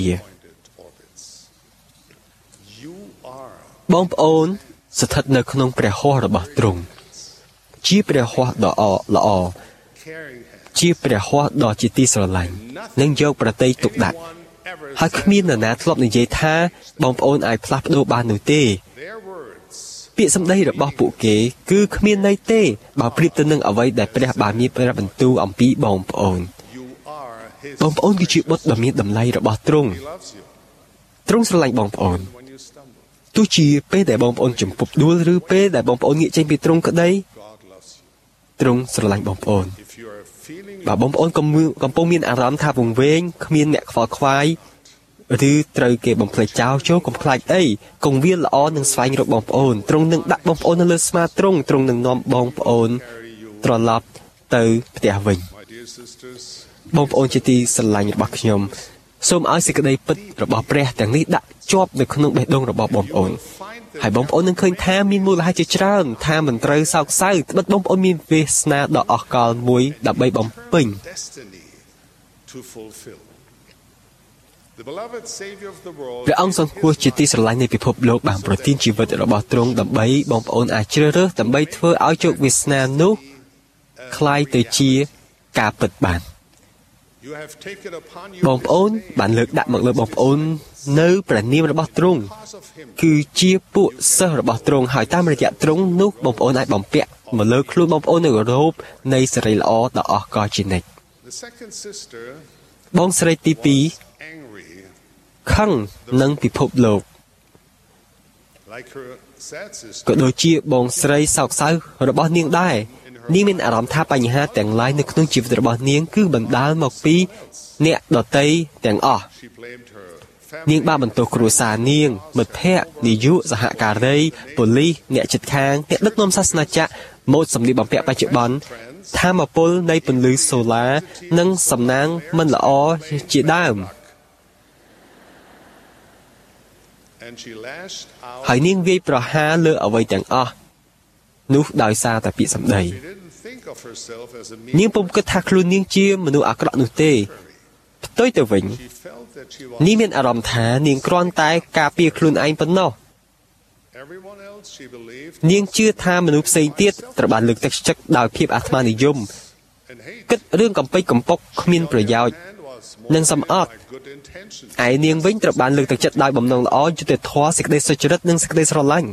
បងប្អូនស្ថិតនៅក្នុងព្រះហស្ថរបស់ទ្រង់ជាព្រះហស្ថដ៏ល្អជាព្រះហស្ថដ៏ជាទីស្រឡាញ់និងយកប្រតិយទុកដាក់ហើយគ្មាននរណាធ្លាប់និយាយថាបងប្អូនអាចផ្លាស់ប្ដូរបាននោះទេពាក្យសម្ដីរបស់ពួកគេគឺគ្មានន័យទេបើប្រៀបទៅនឹងអ្វីដែលព្រះបានមានព្រះបន្ទូលអំពីបងប្អូនបងប្អូនគឺជាបុត្រដ៏មានតម្លៃរបស់ទ្រង់ទ្រង់ស្រឡាញ់បងប្អូនទោះជាពេលដែលបងប្អូនចំពប់ដួលឬពេលដែលបងប្អូនងាកចេញពីទ្រង់ក្តីទ្រង់ស្រឡាញ់បងប្អូនបើបងប្អូនកំពុងមានអារម្មណ៍ថាវង្វេងគ្មានអ្នកខ្វល់ខ្វាយឬត្រូវគេបំភ្លេចចោលចូលកុំខ្លាចអីគង្វាលល្អនឹងស្វែងរកបងប្អូនទ្រង់នឹងដាក់បងប្អូននៅលើស្មាទ្រង់ទ្រង់នឹងនាំបងប្អូនត្រឡប់ទៅផ្ទះវិញបងប្អូនជាទីស្រឡាញ់របស់ខ្ញុំសូមឲ្យសេចក្តីពិតរបស់ព្រះទាំងនេះដាក់ជាប់នៅក្នុងបេះដូងរបស់បងប្អូនហើយបងប្អូននឹងឃើញថាមានមូលហេតុជាច្រើនថាមិនត្រូវសោកសៅត្បិតបងប្អូនមានវាសនាដ៏អស្ចារ្យមួយដើម្បីបំពេញព្រះអង្គសង្គ្រោះជាទីស្រឡាញ់នៃពិភពលោកបានប្រទានជីវិតរបស់ទ្រង់ដើម្បីបងប្អូនអាចជ្រើសរើសដើម្បីធ្វើឲ្យជោគវាសនានោះคล้ายទៅជាការពិតបានបងប្អូនបានលើកដាក់មកលើបងប្អូននៅព្រះនាមរបស់ទ្រង់គឺជាពួកសិស្សរបស់ទ្រង់ហើយតាមរយៈទ្រង់នោះបងប្អូនអាចបំពាក់មកលើខ្លួនបងប្អូននៅរ៉ូបនៃសេរីល្អដ៏អស្ចារ្យជានិច្ចបងស្រីទីពីរខឹងនឹងពិភពលោកក៏ដូចជាបងស្រីសោកសៅរបស់នាងដែរនាងមានអារម្មណ៍ថាបញ្ហាទាំងឡាយនៅក្នុងជីវិតរបស់នាងគឺបណ្ដាលមកពីអ្នកដទៃទាំងអស់នាងបានបន្ទោសគ្រួសារនាងមិត្តភ័ក្តិនាយកសហការីប៉ូលីសអ្នកជិតខាងអ្នកដឹកនាំសាសនាចក្រម៉ូដសម្លៀកបំពាក់បច្ចុប្បន្នធម្មពលនៃពន្លឺសូឡានិងសំណាងមិនល្អជាដើមហើយនាងវាយប្រហារលើអ្វីទាំងអស់នោះដោយសារតែពាក្យសម្ដីនាងពុំគិតថាខ្លួននាងជាមនុស្សអាក្រក់នោះទេផ្ទុយទៅវិញនាងមានអារម្មណ៍ថានាងគ្រាន់តែការពារខ្លួនឯងប៉ុណ្ណោះនាងជឿថាមនុស្សផ្សេងទៀតត្រូវបានលើកទឹកចិត្តដោយភាពអាត្មានិយមគិតរឿងកំពេចកំពុកគ្មានប្រយោជន៍និងសំអត់ឯនាងវិញត្រូវបានលើកទឹកចិត្តដោយបំណងល្អយុត្តិធម៌សេចក្តីសុចរិតនិងសេចក្តីស្រឡាញ់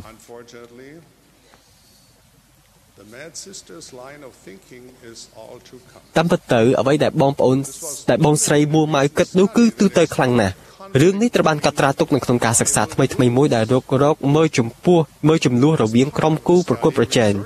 តាមពិតទៅអ្វីដែលបងប្អូនដែលបងស្រីមួម៉ៅគិតនោះគឺទូទៅខ្លាំងណាស់រឿងនេះត្រូវបានកត់ត្រាទុកនៅក្នុងការសិក្សាថ្មីថ្មីមួយដែលរករកមើលចំពោះមើលចំនួនរវាងក្រុមគូប្រកួតប្រជែង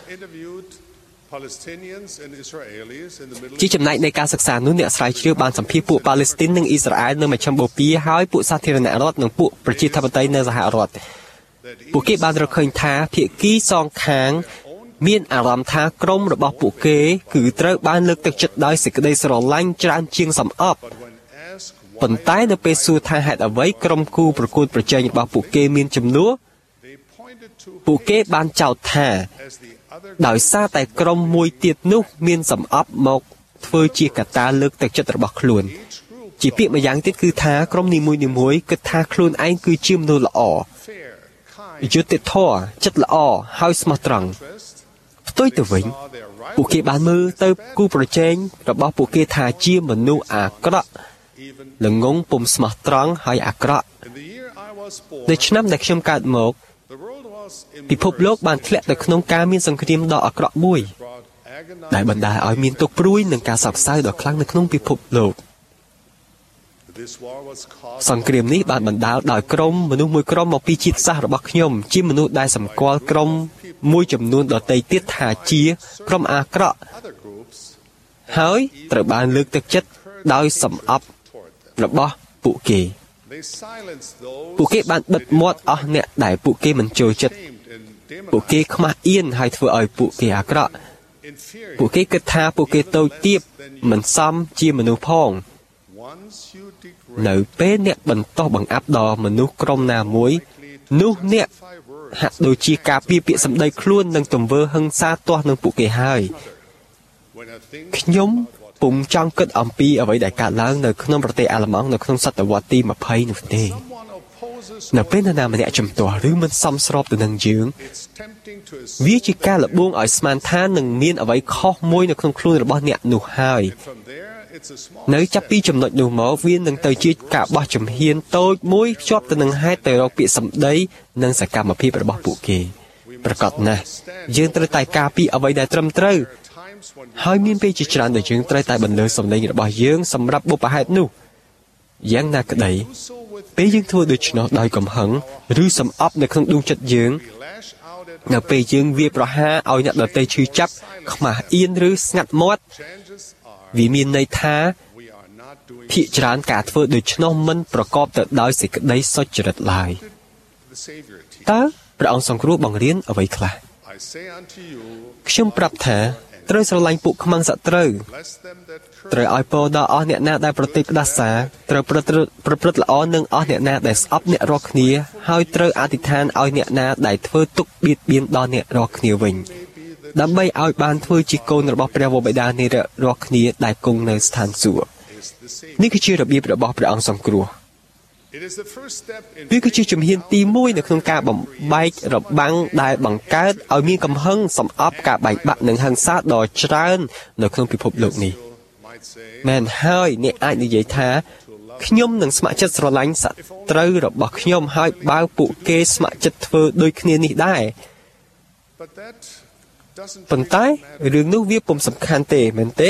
ជាចំណែកនៃការសិក្សានោះអ្នកស្រាវជ្រាវបានសម្ភាសន៍ពួកប៉ាឡេស្ទីននិងអ៊ីស្រាអែលនៅមជ្ឈមបូព៌ាហើយពួកសាធារណរដ្ឋនិងពួកប្រជាធិបតេយ្យនៅសហរដ្ឋពួកគេបានរកឃើញថាភាគីសងខាងមានអារម្មណ៍ថាក្រុមរបស់ពួកគេគឺត្រូវបានលើកទឹកចិត្តដោយសេចក្តីស្រឡាញ់ច្រើនជាងសំអប់ប៉ុន្តែនៅពេលសួរថាហេតុអ្វីក្រុមគូប្រកួតប្រជែងរបស់ពួកគេមានចំនួនពួកគេបានចោទថាដោយសារតែក្រុមមួយទៀតនោះមានសំអប់មកធ្វើជាកត្តាលើកទឹកចិត្តរបស់ខ្លួនជាពាក្យម្យ៉ាងទៀតគឺថាក្រុមនីមួយៗគិតថាខ្លួនឯងគឺជាមនុស្សល្អយុត្តិធម៌ចិត្តល្អហើយស្មោះត្រង់ផ្ទុយទៅវិញពួកគេបានមើលទៅគូប្រជែងរបស់ពួកគេថាជាមនុស្សអាក្រក់ល្ងងពុំស្មោះត្រង់ហើយអាក្រក់នៅឆ្នាំដែលខ្ញុំកើតមកពិភពលោកបានធ្លាក់ទៅក្នុងការមានសង្គ្រាមដ៏អាក្រក់មួយដែលបណ្ដាលឲ្យមានទុក្ខព្រួយនិងការសោកសៅដ៏ខ្លាំងនៅក្នុងពិភពលោកសង្គ្រាមនេះបានបណ្ដាលដោយក្រុមមនុស្សមួយក្រុមមកពីជាតិសាសន៍របស់ខ្ញុំជាមនុស្សដែលសម្គាល់ក្រុមមួយចំនួនដទៃទៀតថាជាក្រុមអាក្រក់ហើយត្រូវបានលើកទឹកចិត្តដោយសម្អប់របស់ពួកគេពួកគេបានបិទមាត់អស់អ្នកដែលពួកគេមិនចូលចិត្តពួកគេខ្មាស់អៀនហើយធ្វើឲ្យពួកគេអាក្រក់ពួកគេគិតថាពួកគេតូចទាបមិនសមជាមនុស្សផងនៅពេលអ្នកបន្តបង្អាប់ដល់មនុស្សក្រុមណាមួយនោះអ្នកហាក់ដូចជាការពារពាក្យសម្ដីខ្លួននិងទង្វើហិង្សាទាស់នឹងពួកគេហើយខ្ញុំពុំចង់គិតអំពីអ្វីដែលកើតឡើងនៅក្នុងប្រទេសអាល្លឺម៉ង់នៅក្នុងសតវត្សទីម្ភៃនោះទេនៅពេលនរណាម្នាក់ជំទាស់ឬមិនសមស្របទៅនឹងយើងវាជាការលបងឲ្យស្មានថានឹងមានអ្វីខុសមួយនៅក្នុងខ្លួនរបស់អ្នកនោះហើយនៅចាប់ពីចំណុចនោះមកវានឹងទៅជាការបោះជំហានតូចមួយភ្ជាប់ទៅនឹងហេតុទៅរកពាក្យសម្ដីនិងសកម្មភាពរបស់ពួកគេប្រកបណាស់យើងត្រូវតែការពារអ្វីដែលត្រឹមត្រូវហើយមានពេលជាច្រើនដែលយើងត្រូវតែបន្លឺសម្លេងរបស់យើងសម្រាប់បុព្វហេតុនោះយ៉ាងណាក្តីពេលយើងធ្វើដូច្នោះដោយកំហឹងឬសំអប់នៅក្នុងដួងចិត្តយើងនៅពេលយើងវាប្រហារឲ្យអ្នកដទៃឈឺចាប់ខ្មាស់អៀនឬស្ងាត់មាត់វាមានន័យថាភាគច្រើនការធ្វើដូច្នោះមិនប្រកបទៅដោយសេចក្តីសុចរិតឡើយតើព្រះអង្គសង្គ្រោះបង្រៀនអ្វីខ្លះខ្ញុំប្រាប់ថាត្រូវស្រឡាញ់ពួកខ្មាំងសត្រូវត្រូវឲ្យពរដល់អស់អ្នកណាដែលប្រតិបត្តិផ្ដាសាត្រូវប្រព្រឹត្តប្រព្រឹត្តល្អនឹងអស់អ្នកណាដែលស្អប់អ្នករាល់គ្នាហើយត្រូវអធិដ្ឋានឲ្យអ្នកណាដែលធ្វើទុក្ខបៀតបៀនដល់អ្នករាល់គ្នាវិញដើម្បីឲ្យបានធ្វើជាកូនរបស់ព្រះវរបិតានៃរាល់គ្នាដែលគង់នៅស្ថានសួគ៌នេះគឺជារបៀបរបស់ព្រះអង្គសង្គ្រោះវាគឺជាជំហានទីមួយនៅក្នុងការបំបែករបាំងដែលបង្កើតឲ្យមានកំហឹងសំអប់ការបែកបាក់និងហិង្សាដ៏ច្រើននៅក្នុងពិភពលោកនេះមែនហើយអ្នកអាចនិយាយថាខ្ញុំនឹងស្ម័គ្រចិត្តស្រឡាញ់សត្រូវរបស់ខ្ញុំហើយបើពួកគេស្ម័គ្រចិត្តធ្វើដូចគ្នានេះដែរប៉ុន្តែរឿងនោះវាពុំសំខាន់ទេមែនទេ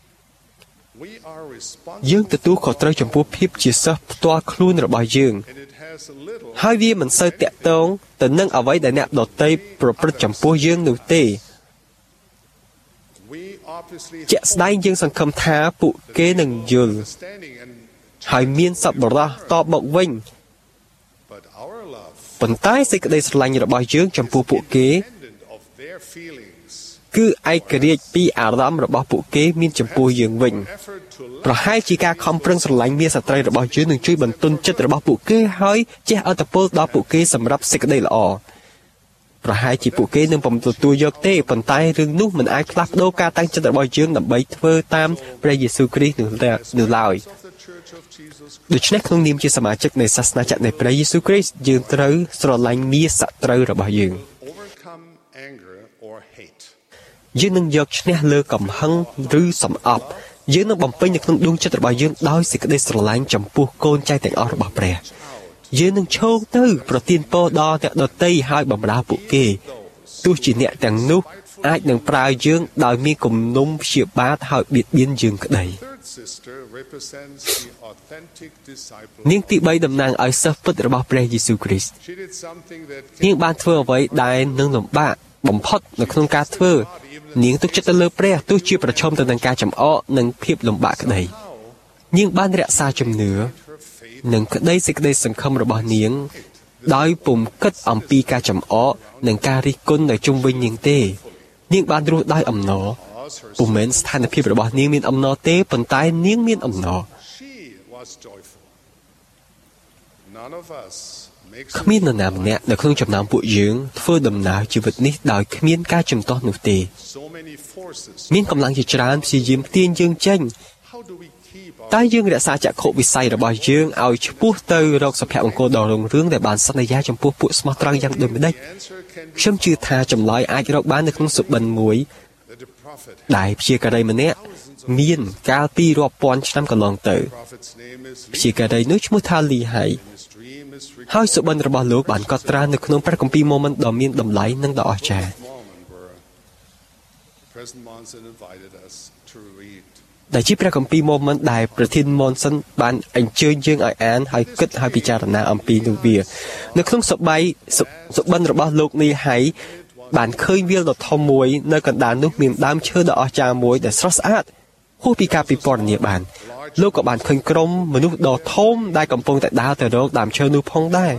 យើងទទួលខុសត្រូវចំពោះភាពជាសិស្សផ្ទាល់ខ្លួនរបស់យើងហើយវាមិនសូវតាក់ទងទៅនឹងអ្វីដែលអ្នកដទៃប្រព្រឹត្តចំពោះយើងនោះទេជាក់ស្ដែងយើងសង្ឃឹមថាពួកគេនឹងយល់ហើយមានសប្បុរសតបមកវិញប៉ុន្តែសេចក្តីស្រឡាញ់របស់យើងចំពោះពួកគេគឺឯករាជ្យពីអារម្មណ៍របស់ពួកគេមានចំពោះយើងវិញប្រហែលជាការខំប្រឹងស្រឡាញ់មាសត្រីរបស់យើងនឹងជួយបន្ទន់ចិត្តរបស់ពួកគេហើយជះឥទ្ធិពលដល់ពួកគេសម្រាប់សេចក្តីល្អប្រហែលជាពួកគេនឹងពុំទទួលយកទេប៉ុន្តែរឿងនោះមិនអាចផ្លាស់ប្ដូរការតាំងចិត្តរបស់យើងដើម្បីធ្វើតាមព្រះយេស៊ូវគ្រីស្ទនោះឡើយដូច្នេះក្នុងនាមជាសមាជិកនៃសាសនាចក្រនៃព្រះយេស៊ូវគ្រីស្ទយើងត្រូវស្រឡាញ់មាសត្រូវរបស់យើងយើងនឹងយកឈ្នះលើកំហឹងឬសំអប់យើងនឹងបំពេញនៅក្នុងដួងចិត្តរបស់យើងដោយសេចក្តីស្រឡាញ់ចំពោះកូនចៅទាំងអស់របស់ព្រះយើងនឹងឈោងទៅប្រទានពរដល់អ្នកដទៃហើយបម្រើពួកគេទោះជាអ្នកទាំងនោះអាចនឹងប្រើយើងដោយមានគំនុំព្យាបាទហើយបៀតបៀនយើងក្តីនាងទីបីតំណាងឲ្យសិស្សពិតរបស់ព្រះយេស៊ូវគ្រីស្ទនាងបានធ្វើអ្វីដែលនឹងលំបាកបំផុតនៅក្នុងការធ្វើនាងទុកចិត្តទៅលើព្រះទោះជាប្រឈមទៅនឹងការចំអកនិងភាពលំបាកក្តីនាងបានរក្សាជំនឿនិងក្តីសេចក្តីសង្ឃឹមរបស់នាងដោយពុំគិតអំពីការចំអកនិងការរិះគន់នៅជុំវិញនាងទេនាងបានរស់ដោយអំណរពុំមែនស្ថានភាពរបស់នាងមានអំណរទេប៉ុន្តែនាងមានអំណរគ្មាននរណាម្នាក់នៅក្នុងចំណោមពួកយើងធ្វើដំណើរជីវិតនេះដោយគ្មានការជំទាស់នោះទេមានកម្លាំងជាច្រើនព្យាយាមទាញយើងចេញតែយើងរក្សាចក្ខុវិស័យរបស់យើងឲ្យឆ្ពោះទៅរកសុភមង្គលដ៏រុងរឿងដែលបានសន្យាចំពោះពួកស្មោះត្រង់យ៉ាងដូចម្ដេចខ្ញុំជឿថាចម្លើយអាចរកបាននៅក្នុងសុបិនមួយដែលព្យាការីម្នាក់មានកាលពីរាប់ពាន់ឆ្នាំកន្លងទៅព្យាការីនោះឈ្មោះថាលីហៃហើយសុបិនរបស់លោកបានកត់ត្រានៅក្នុងព្រះគម្ពីរម៉ូមិនដ៏មានតម្លៃនិងដ៏អស្ចារ្យដែលជាព្រះគម្ពីរម៉ូមិនដែលប្រធានម៉ុនសិនបានអញ្ជើញយើងឲ្យអានហើយគិតហើយពិចារណាអំពីនោះវានៅក្នុងសបាយសុបិនរបស់លោកនីហៃបានឃើញវាលដ៏ធំមួយនៅកណ្ដាលនោះមានដើមឈើដ៏អស្ចារ្យមួយដែលស្រស់ស្អាតហួសពីការពិពណ៌នាបានលោកក៏បានឃើញក្រុមមនុស្សដ៏ធំដែលកំពុងតែដើរទៅរកដើមឈើនោះផងដែរ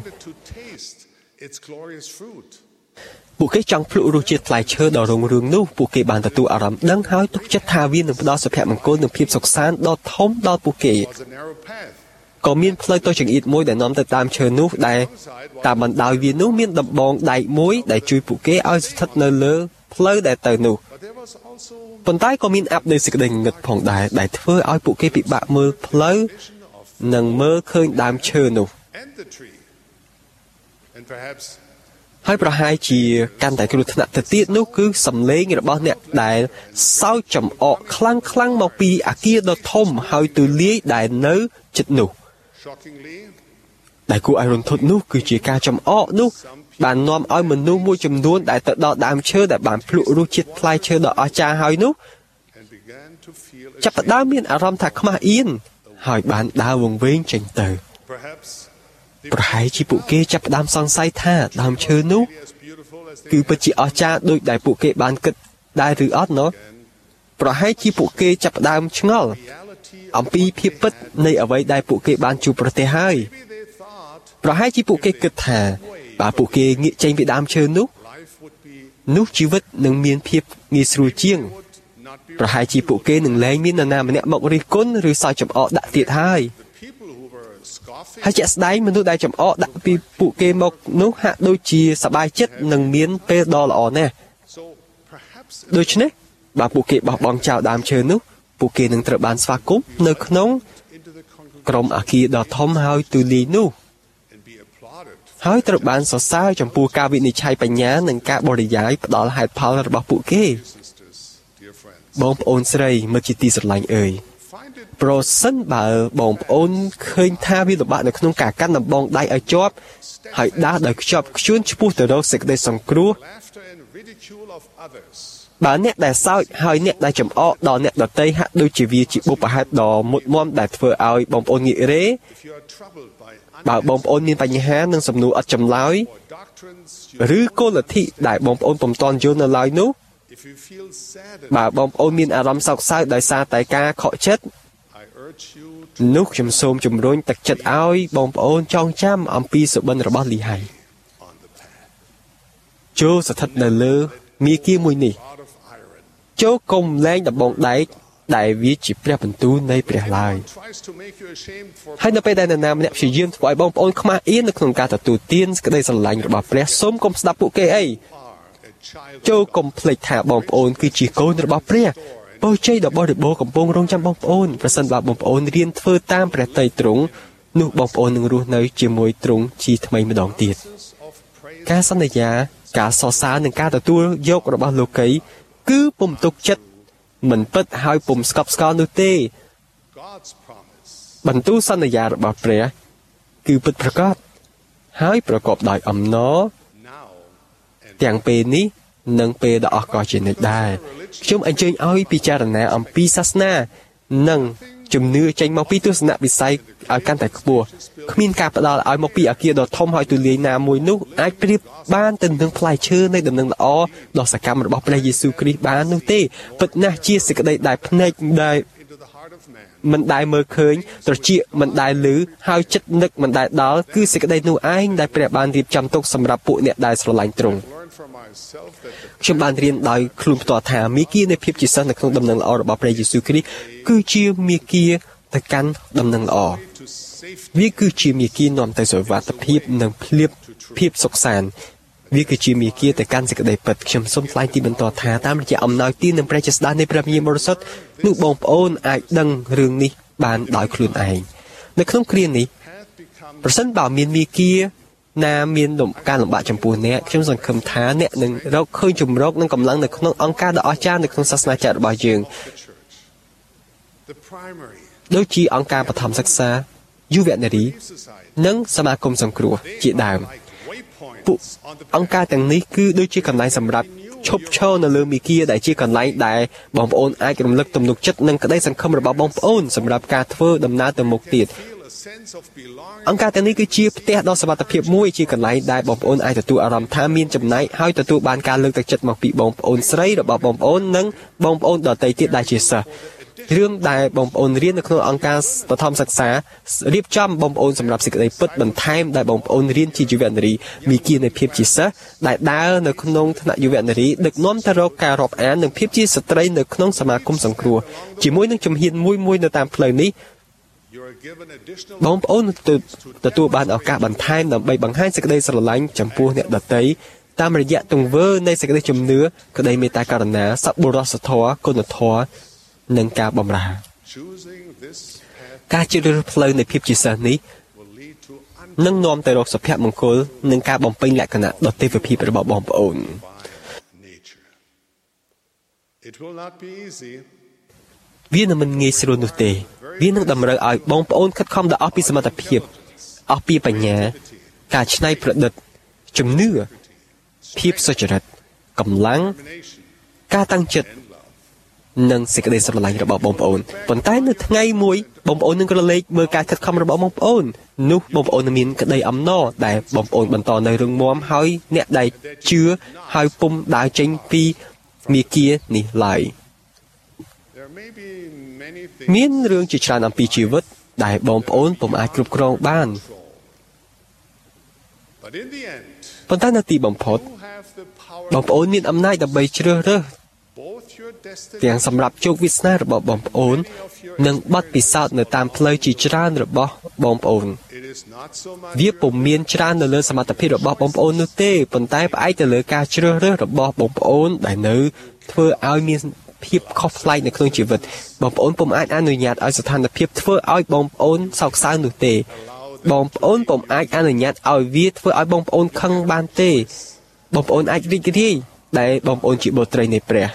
ពួកគេចង់ភ្លក់រសជាតិផ្លែឈើដ៏រុងរឿងនោះពួកគេបានទទួលអារម្មណ៍ដឹងហើយទុកចិត្តថាវានឹងផ្ដល់សុភមង្គលនិងភាពសុខសាន្តដ៏ធំដល់ពួកគេក៏មានផ្លូវតូចចង្អៀតមួយដែលនាំទៅតាមឈើនោះដែលតាមបណ្ដោយវានោះមានដំបងដែកមួយដែលជួយពួកគេឲ្យស្ថិតនៅលើផ្លូវដែលទៅនោះប៉ុន្តែក៏មានអាប់នៃសេចក្តីងងឹតផងដែរដែលធ្វើឲ្យពួកគេពិបាកមើលផ្លូវនិងមើលឃើញដើមឈើនោះហើយប្រហែលជាកាន់តែគ្រោះថ្នាក់ទៅទៀតនោះគឺសំឡេងរបស់អ្នកដែលសោកចំអកខ្លាំងខ្លាំងមកពីអាគារដ៏ធំហើយទូលាយដែលនៅជិតនោះដែលគួរឲ្យរន្ធត់នោះគឺជាការចំអកនោះបាននាំឲ្យមនុស្សមួយចំនួនដែលទៅដល់ដើមឈើដែលបានភ្លក់រសជាតិផ្លែឈើដ៏អស្ចារ្យហើយនោះចាប់ផ្ដើមមានអារម្មណ៍ថាខ្មាស់អៀនហើយបានដើរវង្វេងចេញទៅប្រហែលជាពួកគេចាប់ផ្ដើមសង្ស័យថាដើមឈើនោះគឺពិតជាអស្ចារ្យដូចដែលពួកគេបានគិតដែរឬអត់ណោះប្រហែលជាពួកគេចាប់ផ្ដើមឆ្ងល់អំពីភាពពិតនៃអ្វីដែលពួកគេបានជួបប្រទះហើយប្រហែលជាពួកគេគិតថាបើពួកគេងាកចេញពីដើមឈើនោះនោះជីវិតនឹងមានភាពងាយស្រួលជាងប្រហែលជាពួកគេនឹងលែងមាននរណាម្នាក់មករិះគន់ឬសើចចំអកដាក់ទៀតហើយហើយជាក់ស្ដែងមនុស្សដែលចំអកដាក់ពីពួកគេមកនោះហាក់ដូចជាសប្បាយចិត្តនិងមានពេលដ៏ល្អណាស់ដូច្នេះបើពួកគេបោះបង់ចោលដើមឈើនោះពួកគេនឹងត្រូវបានស្វាគមន៍នៅក្នុងក្រុមអាគារដ៏ធំហើយទូលាយនោះហើយត្រូវបានសរសើរចំពោះការវិនិច្ឆ័យបញ្ញានិងការបរិយាយផ្ដល់ហេតុផលរបស់ពួកគេបងប្អូនស្រីមិត្តជាទីស្រឡាញ់អើយប្រសិនបើបងប្អូនឃើញថាវាលំបាកនៅក្នុងការកាន់ដំបងដៃឲ្យជាប់ហើយដើរដោយខ្ជាប់ខ្ជួនឆ្ពោះទៅរកសេចក្តីសង្គ្រោះបើអ្នកដែលសើចហើយអ្នកដែលចំអកដល់អ្នកដទៃហាក់ដូចជាវាជាបុព្វហេតុដ៏មុតមមដែលធ្វើឲ្យបងប្អូនងាករេបើបងប្អូនមានបញ្ហានឹងសំណួរឥតចម្លើយឬគោលលទ្ធិដែលបងប្អូនពុំទាន់យល់នៅឡើយនោះបើបងប្អូនមានអារម្មណ៍សោកសៅដោយសារតែការខកចិត្តនោះខ្ញុំសូមជំរុញទឹកចិត្តឲ្យបងប្អូនចងចាំអំពីសុបិនរបស់លីហៃចូលស្ថិតនៅលើមាគ៌ាមួយនេះចូលកុំលែងដំបងដែកដែលវាជាព្រះបន្ទូលនៃព្រះឡើយហើយនៅពេលដែលនរណាម្នាក់ព្យាយាមធ្វើឲ្យបងប្អូនខ្មាស់អៀននៅក្នុងការទទួលទានសេចក្តីស្រឡាញ់របស់ព្រះសូមកុំស្ដាប់ពួកគេអីចូលកុំភ្លេចថាបងប្អូនគឺជាកូនរបស់ព្រះពរជ័យដ៏បរិបូរណ៍កំពុងរងចាំបងប្អូនប្រសិនបើបងប្អូនរៀនធ្វើតាមព្រះតីទ្រង់នោះបងប្អូននឹងរស់នៅជាមួយទ្រង់ជាថ្មីម្ដងទៀតការសន្យាការសរសើរនិងការទទួលយករបស់លោកីគឺពុំទុកចិត្តមិនពិតហើយពុំស្កប់ស្កល់នោះទេបន្ទូលសន្យារបស់ព្រះគឺពិតប្រាកដហើយប្រកបដោយអំណរទាំងពេលនេះនិងពេលដ៏អស្ចារ្យជានិច្ចដែរខ្ញុំអញ្ជើញឲ្យពិចារណាអំពីសាសនានិងជំនឿចេញមកពីទស្សនវិស័យឲ្យកាន់តែខ្ពស់គ្មានការផ្ដល់ឲ្យមកពីអាគារដ៏ធំហើយទូលាយណាមួយនោះអាចប្រៀបបានទៅនឹងផ្លែឈើនៃដំណឹងល្អដ៏សកម្មរបស់ព្រះយេស៊ូវគ្រីស្ទបាននោះទេពិតណាស់ជាសេចក្តីដែលភ្នែកដែលមិនដែលមើលឃើញត្រចៀកមិនដែលឮហើយចិត្តនឹកមិនដែលដល់គឺសេចក្តីនោះឯងដែលព្រះបានរៀបចំទុកសម្រាប់ពួកអ្នកដែលស្រឡាញ់ទ្រង់ខ្ញុំបានរៀនដោយខ្លួនផ្ទាល់ថាមាគ៌ានៃភាពជាសិស្សនៅក្នុងដំណឹងល្អរបស់ព្រះយេស៊ូវគ្រីស្ទគឺជាមាគ៌ាទៅកាន់ដំណឹងល្អវាគឺជាមាគ៌ានាំទៅសុវត្ថិភាពនិងភាពភាពសុខសាន្តវាគឺជាមាគ៌ាទៅកាន់សេចក្តីពិតខ្ញុំសូមថ្លែងទីបន្តថាតាមរយៈអំណោយទាននិងព្រះចេស្តានៃព្រះវិញ្ញាណបរិសុទ្ធនោះបងប្អូនអាចដឹងរឿងនេះបានដោយខ្លួនឯងនៅក្នុងគ្រានេះប្រសិនបើមានមាគ៌ាណាមានការលំបាកចំពោះអ្នកខ្ញុំសង្ឃឹមថាអ្នកនឹងរកឃើញជំរកនិងកម្លាំងនៅក្នុងអង្គការដ៏អស្ចារ្យនៅក្នុងសាសនាចក្ររបស់យើងដូចជាអង្គការបឋមសិក្សាយុវនារីនិងសមាគមសង្គ្រោះជាដើមពួកអង្គការទាំងនេះគឺដូចជាកន្លែងសម្រាប់ឈប់ឈរនៅលើមាគ៌ាដែលជាកន្លែងដែលបងប្អូនអាចរំលឹកទំនុកចិត្តនិងក្តីសង្ឃឹមរបស់បងប្អូនសម្រាប់ការធ្វើដំណើរទៅមុខទៀតអង្គការទាំងនេះគឺជាផ្ទះដ៏សុវត្ថិភាពមួយជាកន្លែងដែលបងប្អូនអាចទទួលអារម្មណ៍ថាមានចំណែកហើយទទួលបានការលើកទឹកចិត្តមកពីបងប្អូនស្រីរបស់បងប្អូននិងបងប្អូនដទៃទៀតដែលជាសិស្សរឿងដែលបងប្អូនរៀននៅក្នុងអង្គការបឋមសិក្សារៀបចំបងប្អូនសម្រាប់សេចក្តីពិតបន្ថែមដែលបងប្អូនរៀនជាយុវនារីមាគ៌ានៃភាពជាសិស្សដែលដើរនៅក្នុងឋានៈយុវនារីដឹកនាំទៅរកការរាប់អាននិងភាពជាស្ត្រីនៅក្នុងសមាគមសង្គ្រោះជាមួយនឹងជំហានមួយមួយនៅតាមផ្លូវនេះបងប្អូនទទួលបានឱកាសបន្ថែមដើម្បីបង្ហាញសេចក្តីស្រឡាញ់ចំពោះអ្នកដទៃតាមរយៈទង្វើនៃសេចក្តីជំនឿក្តីមេត្តាករុណាសប្បុរសធម៌គុណធម៌និងការបម្រើការជ្រើសរើសផ្លូវនៃភាពជាសិស្សនេះនឹងនាំទៅរកសុភមង្គលនិងការបំពេញលក្ខណៈដ៏ទេវភាពរបស់បងប្អូនវានឹងមិនងាយស្រួលនោះទេវានឹងតម្រូវឲ្យបងប្អូនខិតខំដល់អស់ពីសមត្ថភាពអស់ពីបញ្ញាការច្នៃប្រឌិតជំនឿភាពសុចរិតកម្លាំងការតាំងចិត្តនិងសេចក្តីស្រឡាញ់របស់បងប្អូនប៉ុន្តែនៅថ្ងៃមួយបងប្អូននឹងក្រឡេកមើលការខិតខំរបស់បងប្អូននោះបងប្អូននឹងមានក្តីអំណរដែលបងប្អូនបន្តនៅរឹងមាំហើយអ្នកដែលជឿហើយពុំដើរចេញពីមាគ៌ានេះឡើយមានរឿងជាច្រើនអំពីជីវិតដែលបងប្អូនពុំអាចគ្រប់គ្រងបានប៉ុន្តែនៅទីបំផុតបងប្អូនមានអំណាចដើម្បីជ្រើសរើសទាំងសម្រាប់ជោគវាសនារបស់បងប្អូននិងបទពិសោធន៍នៅតាមផ្លូវជាច្រើនរបស់បងប្អូនវាពុំមានច្រើននៅលើសមត្ថភាពរបស់បងប្អូននោះទេប៉ុន្តែផ្អែកទៅលើការជ្រើសរើសរបស់បងប្អូនដែលនៅធ្វើឲ្យមានភាពខុសប្លែកនៅក្នុងជីវិតបងប្អូនពុំអាចអនុញ្ញាតឲ្យស្ថានភាពធ្វើឲ្យបងប្អូនសោកសៅនោះទេបងប្អូនពុំអាចអនុញ្ញាតឲ្យវាធ្វើឲ្យបងប្អូនខឹងបានទេបងប្អូនអាចរីករាយដែលបងប្អូនជាបុត្រីនៃព្រះ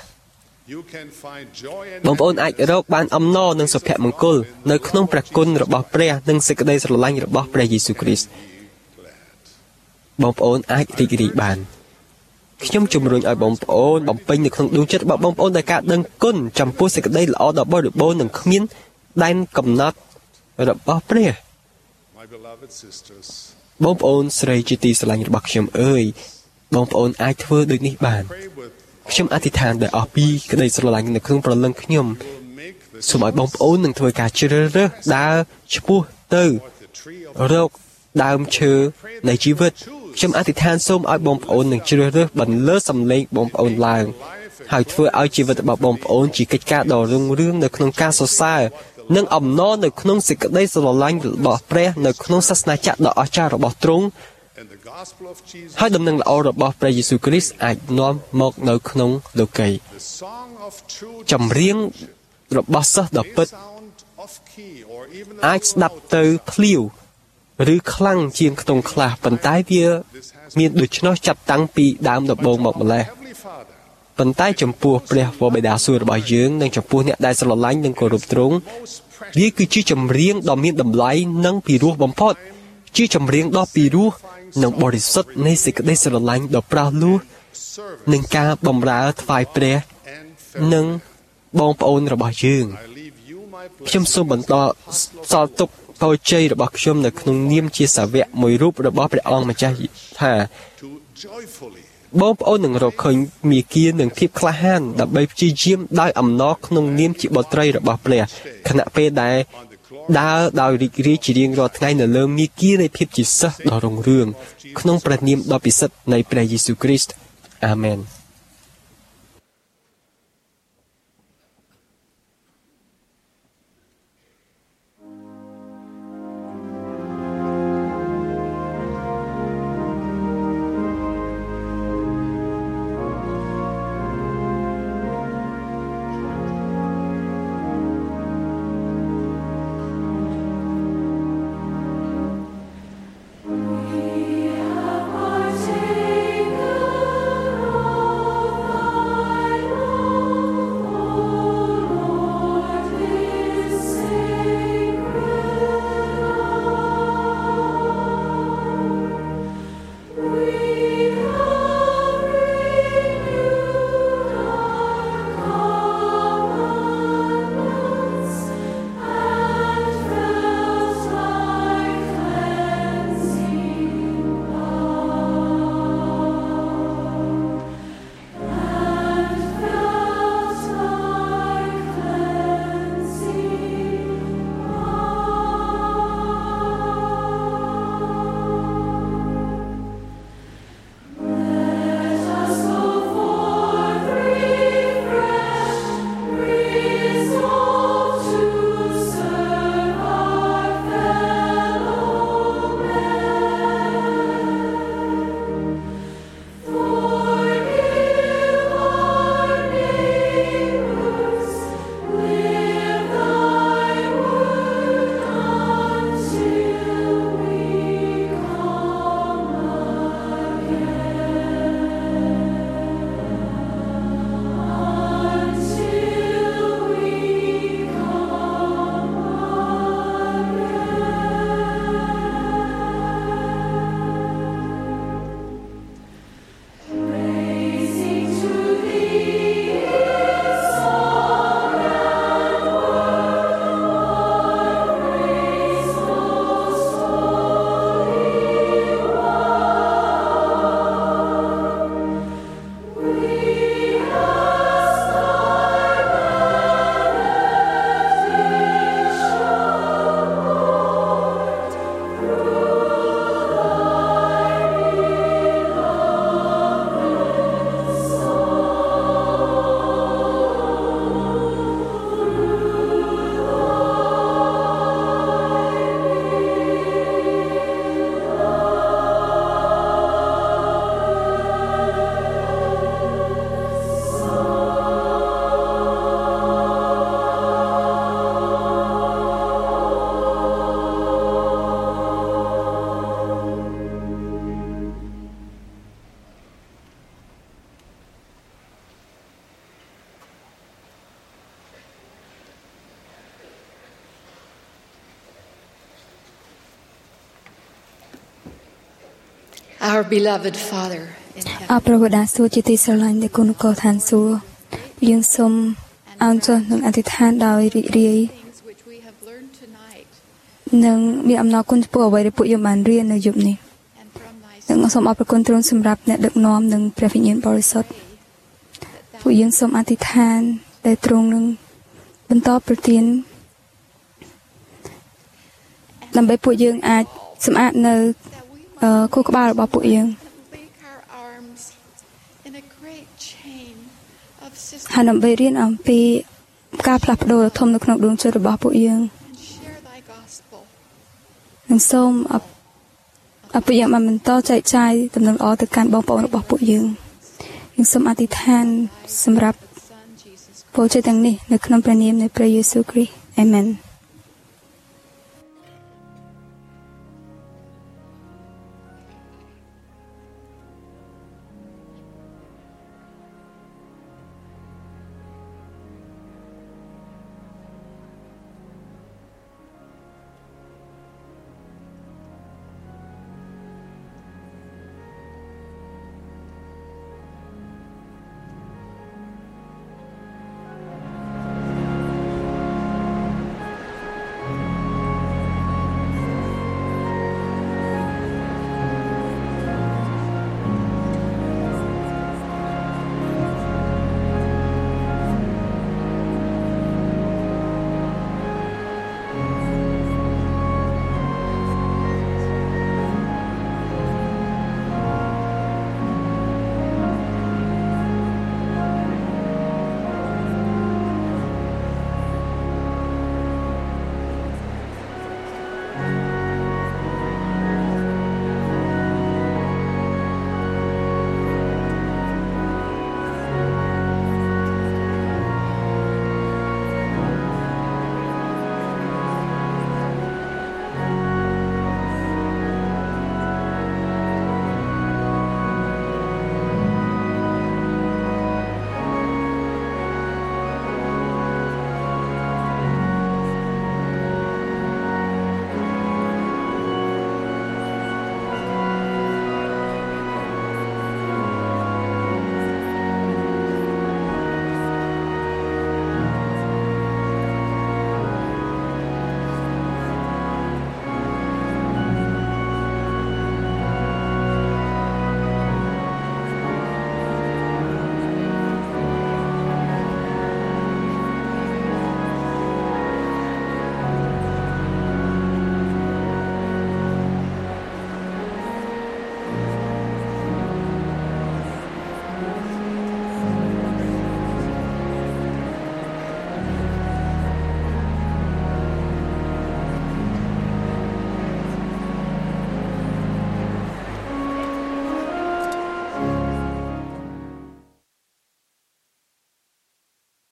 បងប្អូនអាចរកបានអំណរនិងសុភមង្គលនៅក្នុងព្រះគុណរបស់ព្រះនិងសេចក្តីស្រឡាញ់របស់ព្រះយេស៊ូវគ្រីស្ទបងប្អូនអាចរីករាយបានខ្ញុំជំរុញឲ្យបងប្អូនបំពេញនៅក្នុងដួងចិត្តរបស់បងប្អូនដោយការដឹងគុណចំពោះសេចក្តីល្អដ៏បរិបូរណ៍និងគ្មានដែនកំណត់របស់ព្រះបងប្អូនស្រីជាទីស្រឡាញ់របស់ខ្ញុំអើយបងប្អូនអាចធ្វើដូចនេះបានខ្ញុំអធិដ្ឋានដោយអស់ពីក្តីស្រឡាញ់នៅក្នុងព្រលឹងខ្ញុំសូមឲ្យបងប្អូននឹងធ្វើការជ្រើសរើសដើរឆ្ពោះទៅរកដើមឈើនៃជីវិតខ្ញុំអធិដ្ឋានសូមឲ្យបងប្អូននឹងជ្រើសរើសបន្លឺសម្លេងបងប្អូនឡើងហើយធ្វើឲ្យជីវិតរបស់បងប្អូនជាកិច្ចការដ៏រុងរឿងនៅក្នុងការសរសើរនិងអំណរនៅក្នុងសេចក្តីស្រឡាញ់របស់ព្រះនៅក្នុងសាសនាចក្រដ៏អស្ចារ្យរបស់ទ្រង់ហើយដំណឹងល្អរបស់ព្រះយេស៊ូវគ្រីស្ទអាចនាំមកនៅក្នុងលោកីចម្រៀងរបស់សិស្សដ៏ពិតអាចស្ដាប់ទៅភ្លាវឬខ្លាំងជាងខ្ទង់ខ្លះប៉ុន្តែវាមានដូច្នោះចាប់តាំងពីដើមដំបូងមកម្ល៉េះប៉ុន្តែចំពោះព្រះវរបិតាសួគ៌របស់យើងនិងចំពោះអ្នកដែលស្រឡាញ់និងគោរពទ្រង់វាគឺជាចម្រៀងដ៏មានតម្លៃនិងពិរោះបំផុតជាចម្រៀងដ៏ពិរោះនិងបរិសុទ្ធនៃសេចក្តីស្រឡាញ់ដ៏ប្រោសលោះនិងការបម្រើថ្វាយព្រះនិងបងប្អូនរបស់យើងខ្ញុំសូមបន្តសល់ទុកពរជ័យរបស់ខ្ញុំនៅក្នុងនាមជាសាវកមួយរូបរបស់ព្រះអង្គម្ចាស់ថាបងប្អូននឹងរកឃើញមាគ៌ានិងភាពក្លាហានដើម្បីព្យាយាមដោយអំណរក្នុងនាមជាបុត្រីរបស់ព្រះខណៈពេលដែលដើរដោយរីករាយជារៀងរាល់ថ្ងៃនៅលើមាគ៌ានៃភាពជាសិស្សដ៏រុងរឿងក្នុងព្រះនាមដ៏ពិសិដ្ឋនៃព្រះយេស៊ូវគ្រីស្ទអាមែន Our beloved Father in អរព្រះបិតាសួគ៌ជាទីស្រឡាញ់នៃគុណកោឋានសួគ៌យើងសូមអញ្ជើញនិងអធិដ្ឋានដោយរីករាយនិងមានអំណរគុណចំពោះអ្វីដែលពួកយើងបានរៀននៅយប់នេះនិងសូមអរព្រគុណទ្រង់សម្រាប់អ្នកដឹកនាំនិងព្រះវិញ្ញាណបរិសុទ្ធពួកយើងសូមអធិដ្ឋានដែលទ្រង់នឹងបន្តប្រទានដើម្បីពួកយើងអាចសម្អាតនៅខួរក្បាលរបស់ពួកយើងហើយដើម្បីរៀនអំពីការផ្លាស់ប្ដូរធំនៅក្នុងដួងចិត្តរបស់ពួកយើង share thy gospel. និងសូមអពុយើងបានបន្តចែកចាយដំណឹងល្អទៅកាន់បងប្អូនរបស់ពួកយើងយើងសូមអធិដ្ឋានសម្រាប់ Son Jesus Christ. ពរជ័យទាំងនេះនៅក្នុងព្រះនាមនៃព្រះយេស៊ូវគ្រីស្ទអាមែន